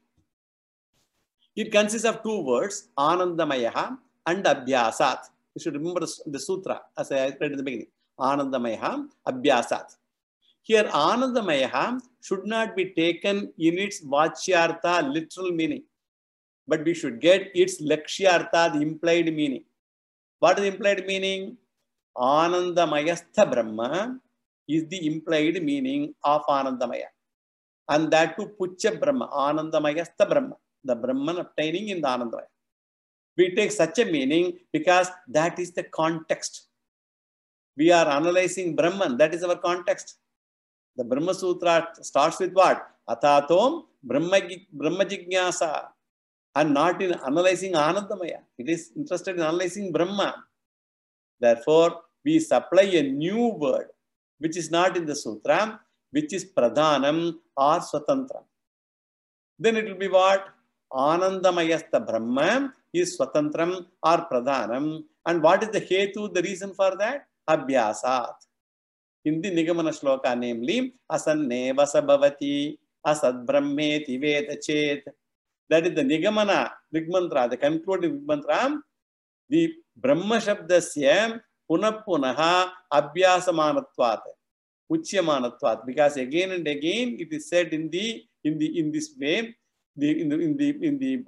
It consists of two words, Anandamaya and Abhyasat. You should remember the sutra as I read in the beginning. Anandamaya, Abhyasat. Here, Anandamaya should not be taken in its Vachyartha, literal meaning, but we should get its Lakshyartha, the implied meaning. What is the implied meaning? Anandamayastha Brahma is the implied meaning of Anandamaya. And that too Puchya Brahma, Anandamayastha Brahma, the Brahman obtaining in the Anandamaya. We take such a meaning because that is the context. We are analyzing Brahman, that is our context. The Brahma Sutra starts with what? Atatom Brahma Jignasa, and not in analyzing Anandamaya. It is interested in analyzing Brahma. Therefore, we supply a new word which is not in the Sutra, which is Pradhanam or Swatantram. Then it will be what? Anandamayastha Brahma is Swatantram or Pradhanam. And what is the Hetu, the reason for that? Abhyasat. In the Nigamana Shloka, namely, Asanneva Sabhavati, Asad Brahmeti Veda Chet. That is the Nigamana Rigmantra, the concluding Rigmantra. The Brahma Shabdasya Punapunaha Abhyasamanatvat, Uchyamanatvat. Because again and again it is said in this way. In the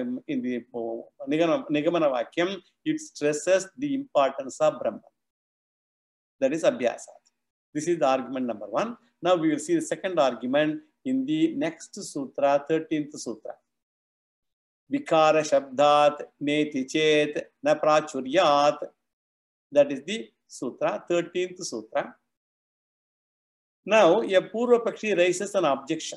Nigamana Vakyam, it stresses the importance of Brahman. That is Abhyasat. This is the argument number one. Now we will see the second argument in the next sutra, 13th sutra. Vikara Shabdat Neti Chet Na Prachuryat. That is the sutra, 13th sutra. Now a Purva Pakshi raises an objection.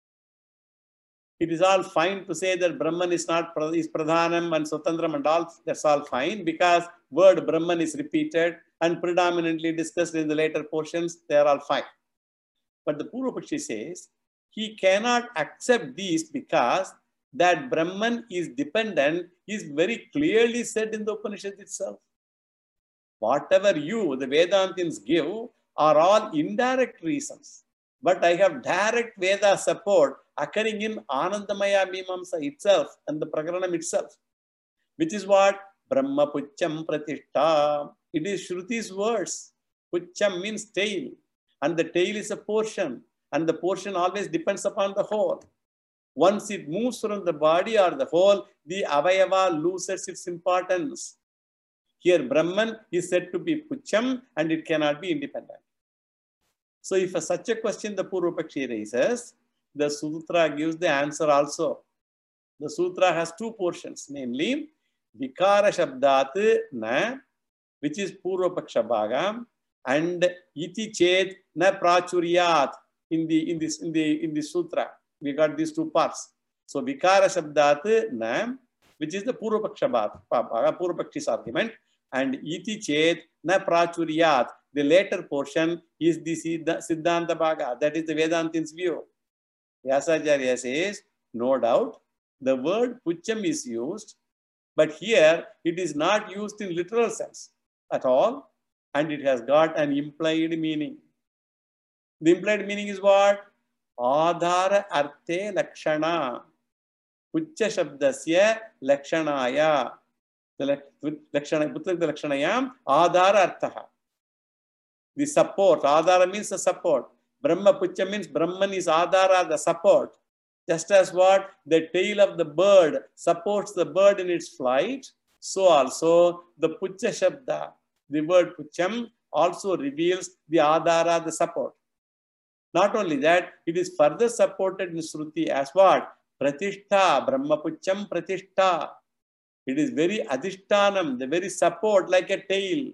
It is all fine to say that Brahman is Pradhanam and Swatantram and all, that's all fine because word Brahman is repeated and predominantly discussed in the later portions, they are all fine. But the Purva Pakshi says, he cannot accept these because that Brahman is dependent is very clearly said in the Upanishad itself. Whatever you, the Vedantins, give are all indirect reasons. But I have direct Veda support occurring in Anandamaya Mimamsa itself and the Prakaranam itself, which is what? Brahma Pucham Pratishta. It is Shruti's words. Pucham means tail, and the tail is a portion, and the portion always depends upon the whole. Once it moves from the body or the whole, the Avayava loses its importance. Here, Brahman is said to be Pucham and it cannot be independent. So, if such a question the Purva Pakshi raises, the Sutra gives the answer also. The Sutra has two portions, namely, Vikara Shabdat Na, which is Purva Paksha Bhaga, and Iti Chet Na Prachuryat in the Sutra. We got these two parts. So, Vikara Shabdat Na, which is the Purva Paksha Bhaga, Purva Pakshi's argument, and Iti Chet Na Prachuryat. The later portion is the Siddhanta Bhaga, that is the Vedantin's view. Vyasacharya says, no doubt, the word Pucham is used, but here it is not used in literal sense at all, and it has got an implied meaning. The implied meaning is what? Adhara Arte Lakshana. Pucha Shabdasya Lakshanaya. The Lakshanayam Adhara Arthaha. The support. Adhara means the support. Brahma Pucha means Brahman is Adhara, the support. Just as what the tail of the bird supports the bird in its flight, so also the Pucha Shabda, the word Pucham, also reveals the Adhara, the support. Not only that, it is further supported in Shruti as what? Pratishtha, Brahma Pucham Pratishtha. It is very adhishtanam, the very support like a tail.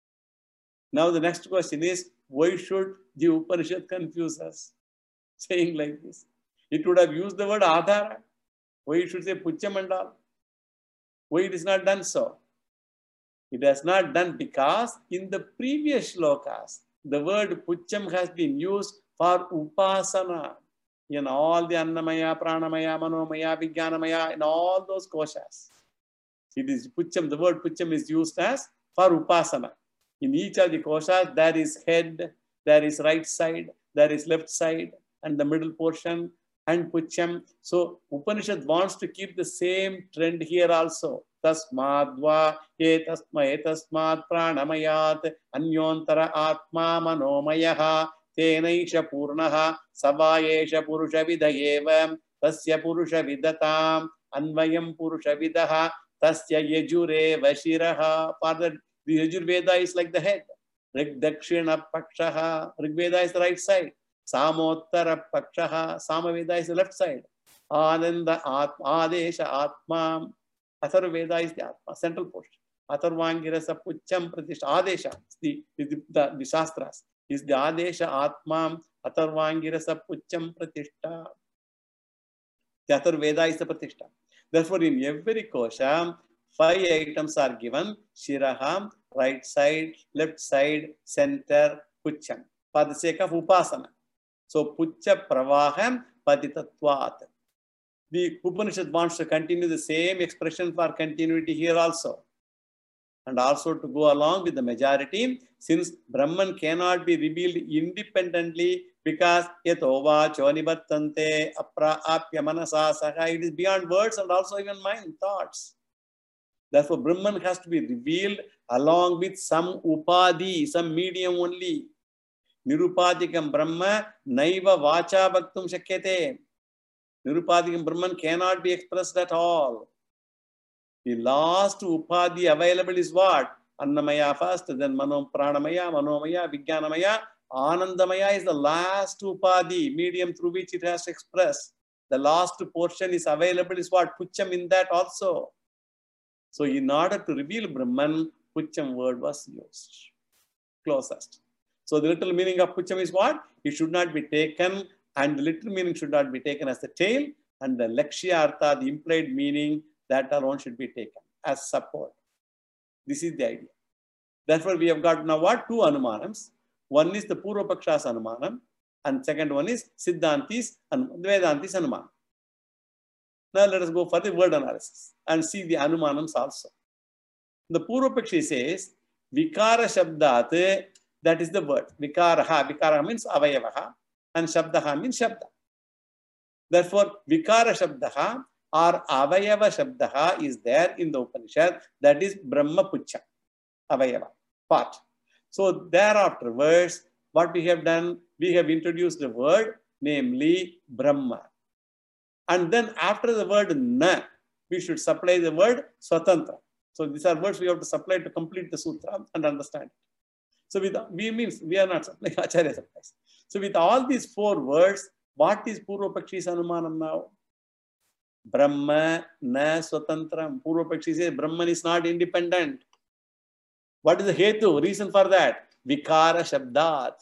Now the next question is, why should the Upanishad confuse us? Saying like this. It would have used the word Adhara. Why it should say Puchamandal? Why it is not done so? It has not done because in the previous shlokas, the word Pucham has been used for Upasana in all the Annamaya, Pranamaya, Manomaya, Vijnanamaya, in all those koshas. It is Pucham, the word Pucham is used as for Upasana. In each of the koshas, there is head, there is right side, there is left side, and the middle portion, and Pucham. So Upanishad wants to keep the same trend here also. Tasmadva etasmad pranamayat anyontara atma manomayaha tenaisha purnaha savayesha purusha vidayevam tasya purusha vidatam anvayam purusha vidaha tasya yajure vashiraha. Further, the Yajurveda is like the head. Rig Dakshina Pakshaha. Rigveda is the right side. Samottara Pakshaha. Samaveda is the left side. Ananda Atma. Adesha Atma. Atharveda is the Atma, central portion. Atharvangirasa Pucham Pratishtha. Adesha is the Shastras. Is the Adesha Atma. Atharvangirasa Pucham Pratishtha. The Atharveda is the Pratishtha. Therefore, in every kosha, 5 items are given: Shiraha, right side, left side, center, Pucham, for the sake of Upasana. So, Pucha Pravaham Patitatvat. The Upanishad wants to continue the same expression for continuity here also. And also to go along with the majority, since Brahman cannot be revealed independently because Yatova Chonibattante Apra Apya Manasa Saha, it is beyond words and also even mind, thoughts. Therefore, Brahman has to be revealed along with some upadhi, some medium only. Nirupadikam Brahma Naiva Vacha Bhaktum Shakyate. Nirupadikam Brahman cannot be expressed at all. The last upadhi available is what? Annamaya first, then Pranamaya, Manomaya, Vijnanamaya. Anandamaya is the last upadhi, medium through which it has to express. The last portion is available is what? Pucham in that also. So in order to reveal Brahman, Pucham word was used. Closest. So the literal meaning of Pucham is what? It should not be taken, and the literal meaning should not be taken as the tail, and the Lakshya Artha, the implied meaning, that alone should be taken as support. This is the idea. Therefore, we have got now what? 2 Anumanams. One is the Purva Paksha's Anumanam, and second one is Siddhanti's and Vedanti's Anumanam. Now let us go for the word analysis and see the Anumanams also. The Purva Pakshi says, Vikara Shabdat, that is the word. Vikaraha, Vikaraha means Avayavaha, and Shabdaha means Shabda. Therefore, Vikara Shabdaha or Avayava Shabdaha is there in the Upanishad, that is Brahma Pucha, Avayava, part. So thereafter words, what we have done, we have introduced the word, namely Brahma. And then after the word Na, we should supply the word Swatantra. So these are words we have to supply to complete the sutra and understand it. So with we means we are not supplying, Acharya supplies. So with all these 4 words, what is Purva Pakshi's Anumanam now? Brahma Na Swatantram. Purva Pakshi says Brahman is not independent. What is the hetu? Reason for that? Vikara Shabdat.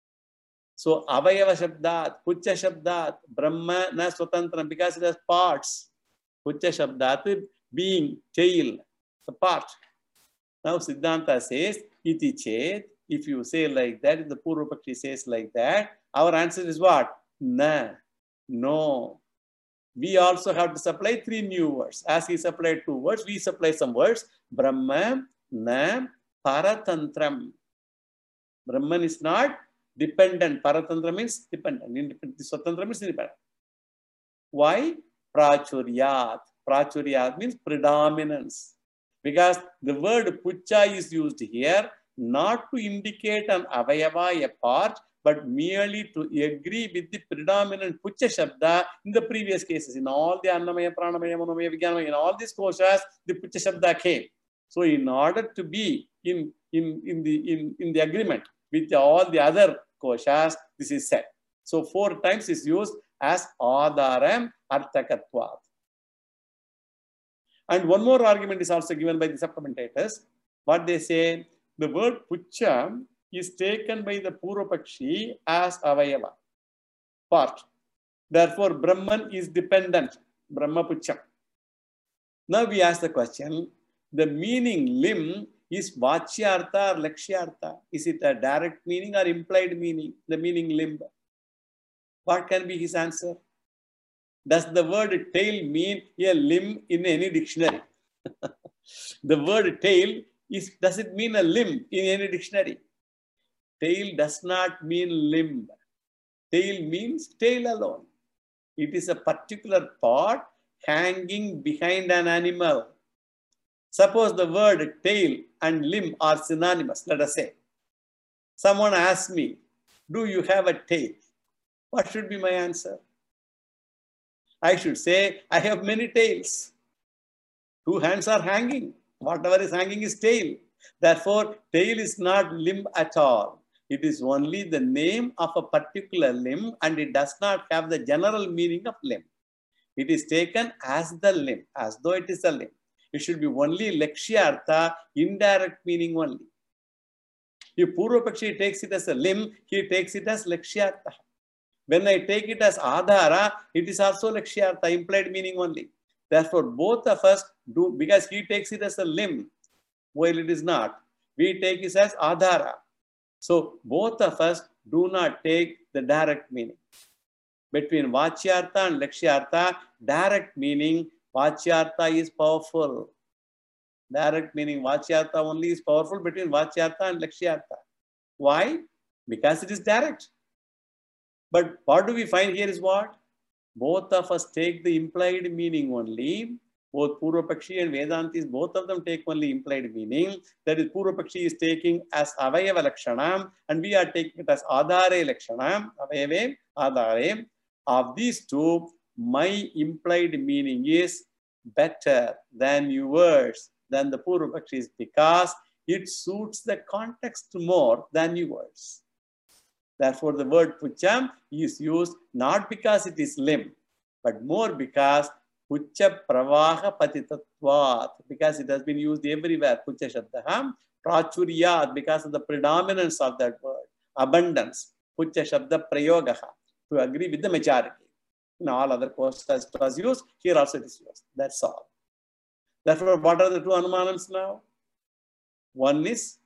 So Avayava Shabdat, Pucha Shabdat, Brahma Na Swatantram, because it has parts. Pucha Shabdat being tail, the part. Now Siddhanta says, Iti Chet, if you say like that, if the Purva Pakshi says like that, our answer is what? Na, no. We also have to supply 3 new words. As he supplied 2 words, we supply some words. Brahma, Na, Paratantram. Brahman is not dependent. Paratantra means dependent. Independent. Swatantra means independent. Why? Prachuryat. Prachuryat means predominance. Because the word Pucha is used here not to indicate an Avayava, a part, but merely to agree with the predominant Pucha Shabda in the previous cases. In all the Annamaya, Pranamaya, Manomaya, Vijnanamaya, in all these koshas, the Pucha Shabda came. So in order to be in the agreement with all the other koshas, this is said. So 4 times is used as Adharam Arthakatvat. And one more argument is also given by the subcommentators. What they say, the word Pucha is taken by the Purvapakshi as Avayava, part. Therefore, Brahman is dependent, Brahma Pucha. Now we ask the question, the meaning lim is Vachyartha or Lakshyartha? Is it a direct meaning or implied meaning, the meaning limb? What can be his answer? Does the word tail mean a limb in any dictionary? The word tail does it mean a limb in any dictionary? Tail does not mean limb. Tail means tail alone. It is a particular part hanging behind an animal. Suppose the word tail and limb are synonymous, let us say. Someone asks me, do you have a tail? What should be my answer? I should say, I have many tails. 2 hands are hanging. Whatever is hanging is tail. Therefore, tail is not limb at all. It is only the name of a particular limb and it does not have the general meaning of limb. It is taken as the limb, as though it is a limb. It should be only Lakshyartha, indirect meaning only. If Purvapakshi takes it as a limb, he takes it as Lakshyartha. When I take it as Adhara, it is also Lakshyartha, implied meaning only. Therefore, both of us do, because he takes it as a limb, while it is not. We take it as Adhara. So, both of us do not take the direct meaning. Between Vachyartha and Lakshyartha, direct meaning, Vachyartha is powerful. Direct meaning, Vachyartha only is powerful between Vachyartha and Lakshyartha. Why? Because it is direct. But what do we find here is what? Both of us take the implied meaning only. Both Purvapakshi and Vedantis, both of them take only implied meaning. That is, Purvapakshi is taking as Avayava Lakshanam and we are taking it as Adhare Lakshanam, Avayave, Adhare. Of these two, my implied meaning is better than yours, than the Purvapakshis, because it suits the context more than yours. Therefore, the word Pucham is used not because it is limb, but more because Pucha Pravaha Patitatvat, because it has been used everywhere. Pucha Shabdaham, Prachuryat, because of the predominance of that word, abundance. Pucha Shabda Prayogaha, to agree with the majority. In all other courses it was used, here also it is used. That's all. Therefore, what are the 2 Anumanams now? One is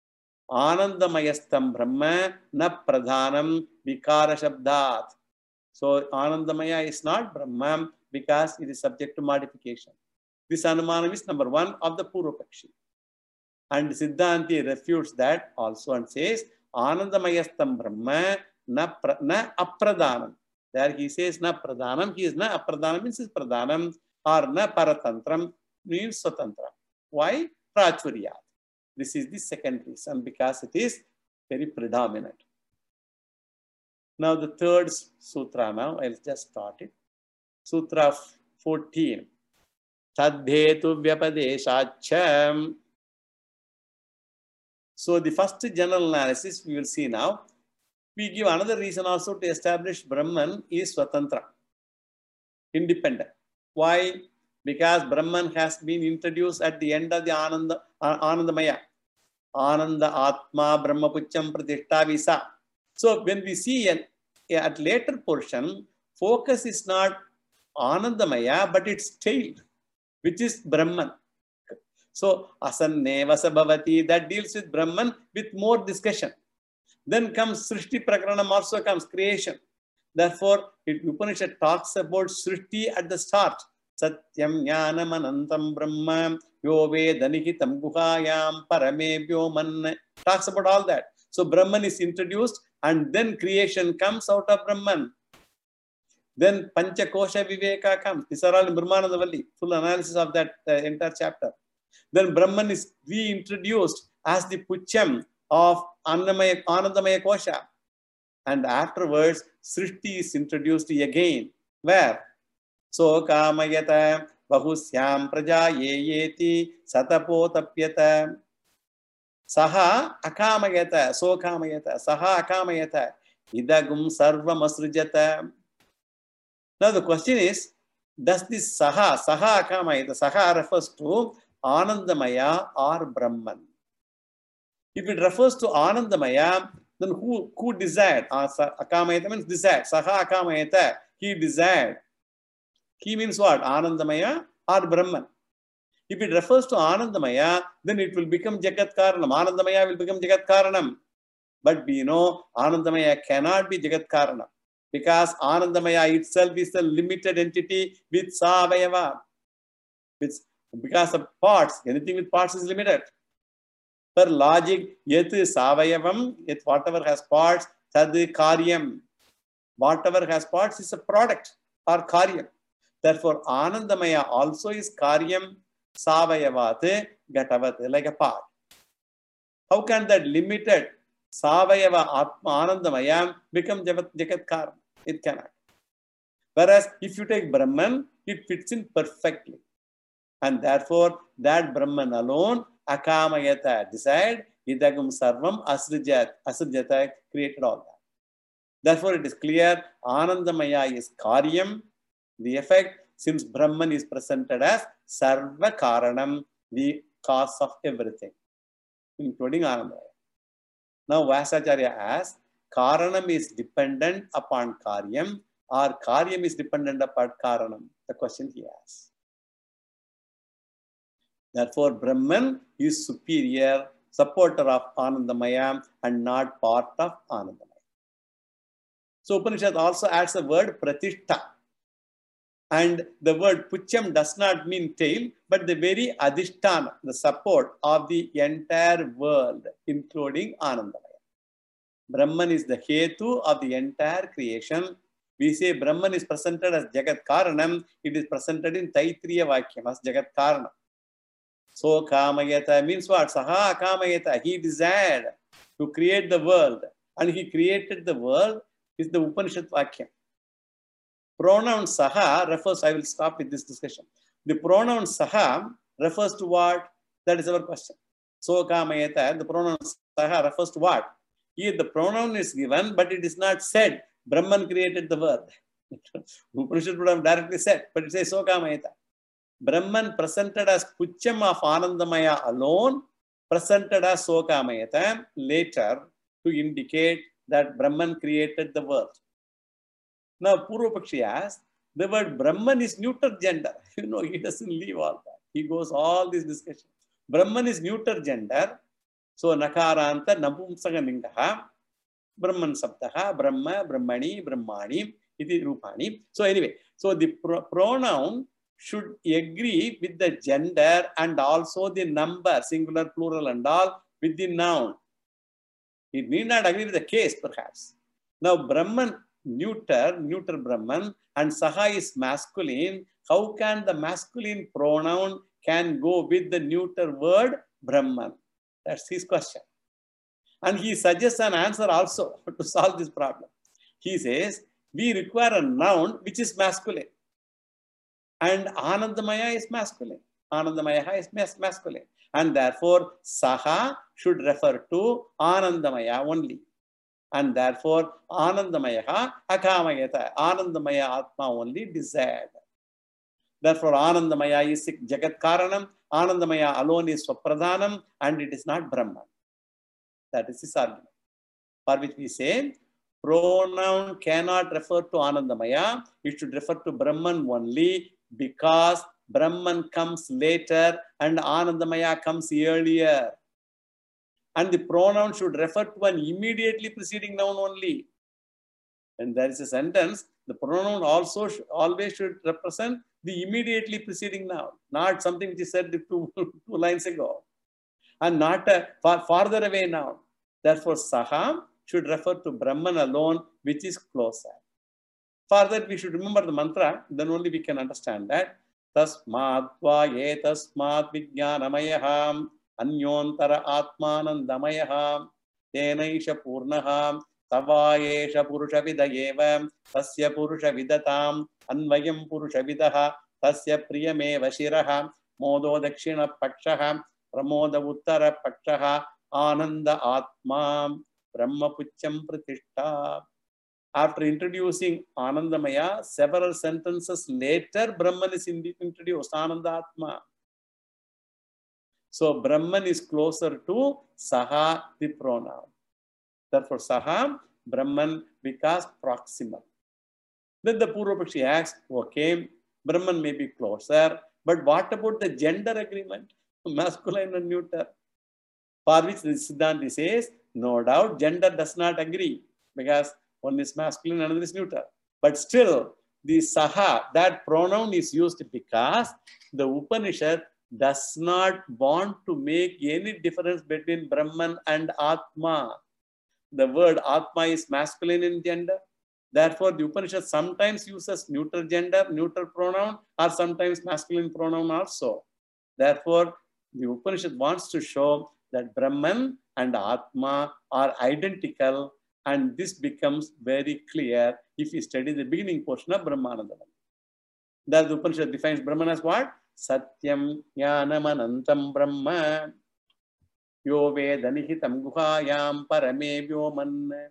Anandamayastam Brahma na Pradhanam Vikara Shabdat. So, Anandamaya is not Brahma because it is subject to modification. This Anumanam is number 1 of the Purvapakshi. And Siddhanti refutes that also and says, Anandamayastam Brahma na Apradhanam. There he says na Pradhanam, he is na Apradhanam means is Pradhanam, or na Paratantram means Swatantra. Why? Prachuryat. This is the second reason, because it is very predominant. Now the third sutra now, I'll just start it. Sutra 14. Tadhetu Vyapadeshacham. So the first general analysis we will see now. We give another reason also to establish Brahman is Swatantra, independent. Why? Because Brahman has been introduced at the end of the Anandamaya. Ananda Atma Brahma Pucham Pratishta Visa. So when we see at later portion, focus is not Anandamaya, but it's tail, which is Brahman. So Asanne Vasabhavati, that deals with Brahman with more discussion. Then comes Srishti Prakaranam, also comes creation. Therefore, Upanishad talks about Srishti at the start. Satyam Jnanam Anantam Brahma Yo Vedanihitam Guhayam Paramebhyo Man. Talks about all that. So Brahman is introduced and then creation comes out of Brahman. Then Panchakosha Viveka comes. These are all in Brahmanandavalli. Full analysis of that entire chapter. Then Brahman is reintroduced as the Pucham of Anandamaya Kosha. And afterwards, Srishti is introduced again. Where? So kamayata bahusyam praja yeti satapotapyata. Saha akamayata, so kamayata, saha akamayata, idagum sarvam asrujata. Now the question is, does this saha akamayata, saha refers to Anandamaya or Brahman? If it refers to Anandamaya, then who desired? Akamayata means desired. Saha akamayata, he desired. He means what? Anandamaya or Brahman? If it refers to Anandamaya, then it will become Jagat Karanam. Anandamaya will become Jagat Karanam. But we know Anandamaya cannot be Jagat Karanam, because Anandamaya itself is a limited entity with Savayava. Because of parts, anything with parts is limited. Per logic, Yet Savayavam, yet whatever has parts, Tad Karyam. Whatever has parts is a product or Karyam. Therefore, Anandamaya also is Karyam Savayavate Gatavate, like a part. How can that limited Savayava Atma Anandamaya become Jagat Karma? It cannot. Whereas if you take Brahman, it fits in perfectly. And therefore, that Brahman alone, Akamayata, desired, Idagum Sarvam Asrjata, created all that. Therefore, it is clear Anandamaya is Karyam, the effect, since Brahman is presented as Sarva Karanam, the cause of everything, including Anandamaya. Now, Vyasacharya asks, Karanam is dependent upon Karyam, or Karyam is dependent upon Karanam? The question he asks. Therefore, Brahman is superior, supporter of Anandamaya and not part of Anandamaya. So, Upanishad also adds the word Pratishta. And the word Pucham does not mean tail, but the very Adhisthana, the support of the entire world, including Anandamaya. Brahman is the Hetu of the entire creation. We say Brahman is presented as Jagat Karanam. It is presented in Taitriya Vakyam as Jagat Karanam. So Kamayata means what? Saha Kamayata. He desired to create the world. And he created the world is the Upanishad Vakyam. Pronoun Saha refers, I will stop with this discussion. The pronoun Saha refers to what? That is our question. So Kamayata, the pronoun Saha refers to what? Here the pronoun is given, but it is not said. Brahman created the world. Upanishad would have directly said, but it says So Kamayata. Brahman presented as Pucham of Anandamaya alone, presented as Sokamayata later to indicate that Brahman created the world. Now, Purvapakshi asks, the word Brahman is neuter gender. You know, he doesn't leave all that. He goes all this discussion. Brahman is neuter gender. So, Nakaranta, Napumsaka Lingaha, Brahman Saptaha, Brahma, Brahmani, Brahmani, iti Rupani. So, anyway, so the pronoun should agree with the gender and also the number, singular, plural and all, with the noun. It need not agree with the case, perhaps. Now, Brahman, neuter Brahman, and Saha is masculine. How can the masculine pronoun can go with the neuter word Brahman? That's his question. And he suggests an answer also to solve this problem. He says, we require a noun which is masculine. And Anandamaya is masculine. Anandamaya is masculine. And therefore, Saha should refer to Anandamaya only. And therefore, Anandamaya Akamayata. Anandamaya Atma only desired. Therefore, Anandamaya is Jagat Karanam. Anandamaya alone is Swapradhanam. And it is not Brahman. That is his argument. For which we say, pronoun cannot refer to Anandamaya. It should refer to Brahman only, because Brahman comes later and Anandamaya comes earlier. And the pronoun should refer to an immediately preceding noun only. And there is a sentence, the pronoun also always should represent the immediately preceding noun, not something which is said two lines ago, and not a farther away noun. Therefore, Saha should refer to Brahman alone, which is closer. Further, we should remember the mantra, then only we can understand that. Tasmat va etasmat vijnanamayaham anyontara atmanandamayaha tenaisha purnaham सवायेष पुरुषविद एव तस्य पुरुषविदताम् अन्वयं पुरुषविदः तस्य प्रियमेव शिरः मोदो दक्षिणपक्षः प्रमोद उत्तरपक्षः आनंद आत्मा ब्रह्मपुच्छं प्रतिष्ठा. After introducing Anandamaya, several sentences later Brahman is introduced, Anandatma. So Brahman is closer to Saha, the pronoun. Therefore Saha, Brahman, because proximal. Then the Purvapakshi asks, okay, Brahman may be closer, but what about the gender agreement? Masculine and neuter. For which the Siddhanti says, no doubt, gender does not agree, because one is masculine, another is neuter. But still, the Saha, that pronoun is used because the Upanishad does not want to make any difference between Brahman and Atma. The word Atma is masculine in gender. Therefore, the Upanishad sometimes uses neuter gender, neuter pronoun, or sometimes masculine pronoun also. Therefore, the Upanishad wants to show that Brahman and Atma are identical, and this becomes very clear if you study the beginning portion of Brahmananda. That the Upanishad defines Brahman as what? Satyam Jnanam Anantam Brahma Yo Vedanihitam Guhayam Parame Vyoman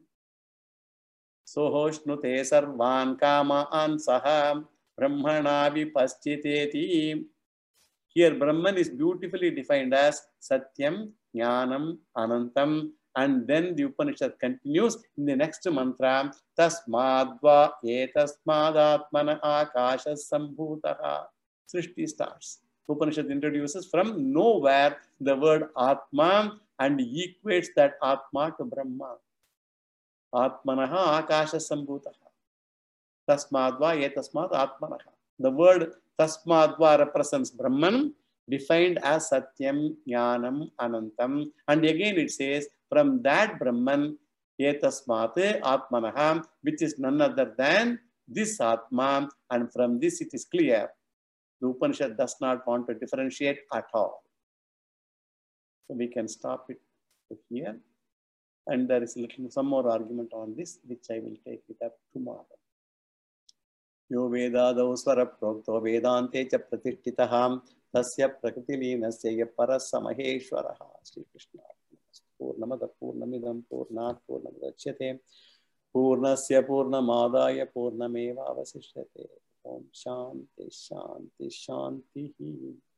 Sohoshnute Sarvan Kamaan Saha Brahmana Vipaschiteti. Here Brahman is beautifully defined as Satyam, Jnanam, Anantam, and then the Upanishad continues in the next mantra, Tasmadva etasmadatmana akasha sambhutaha. Srishti starts. Upanishad introduces from nowhere the word Atma and equates that Atma to Brahma. Atmanaha akasha sambhutaha. Tasmadva etasmad atmanaha. The word Tasmadva represents Brahman, defined as Satyam, Jnanam, Anantam. And again it says, from that Brahman, Etasmat Atmanaha, which is none other than this Atma. And from this it is clear, the Upanishad does not want to differentiate at all. So we can stop it here. And there is some more argument on this, which I will take it up tomorrow. Yo Vedadau Swara Prokto Vedante cha Pratishthitah Tasya Prakritileenasya Parasamaheshwaraha. Sri Krishna. Purnamada Purnamidam Purnat Purnamudachyate Purnasya Purnamadaya Purnameva Avasishyate. Om Shanti Shanti Shanti.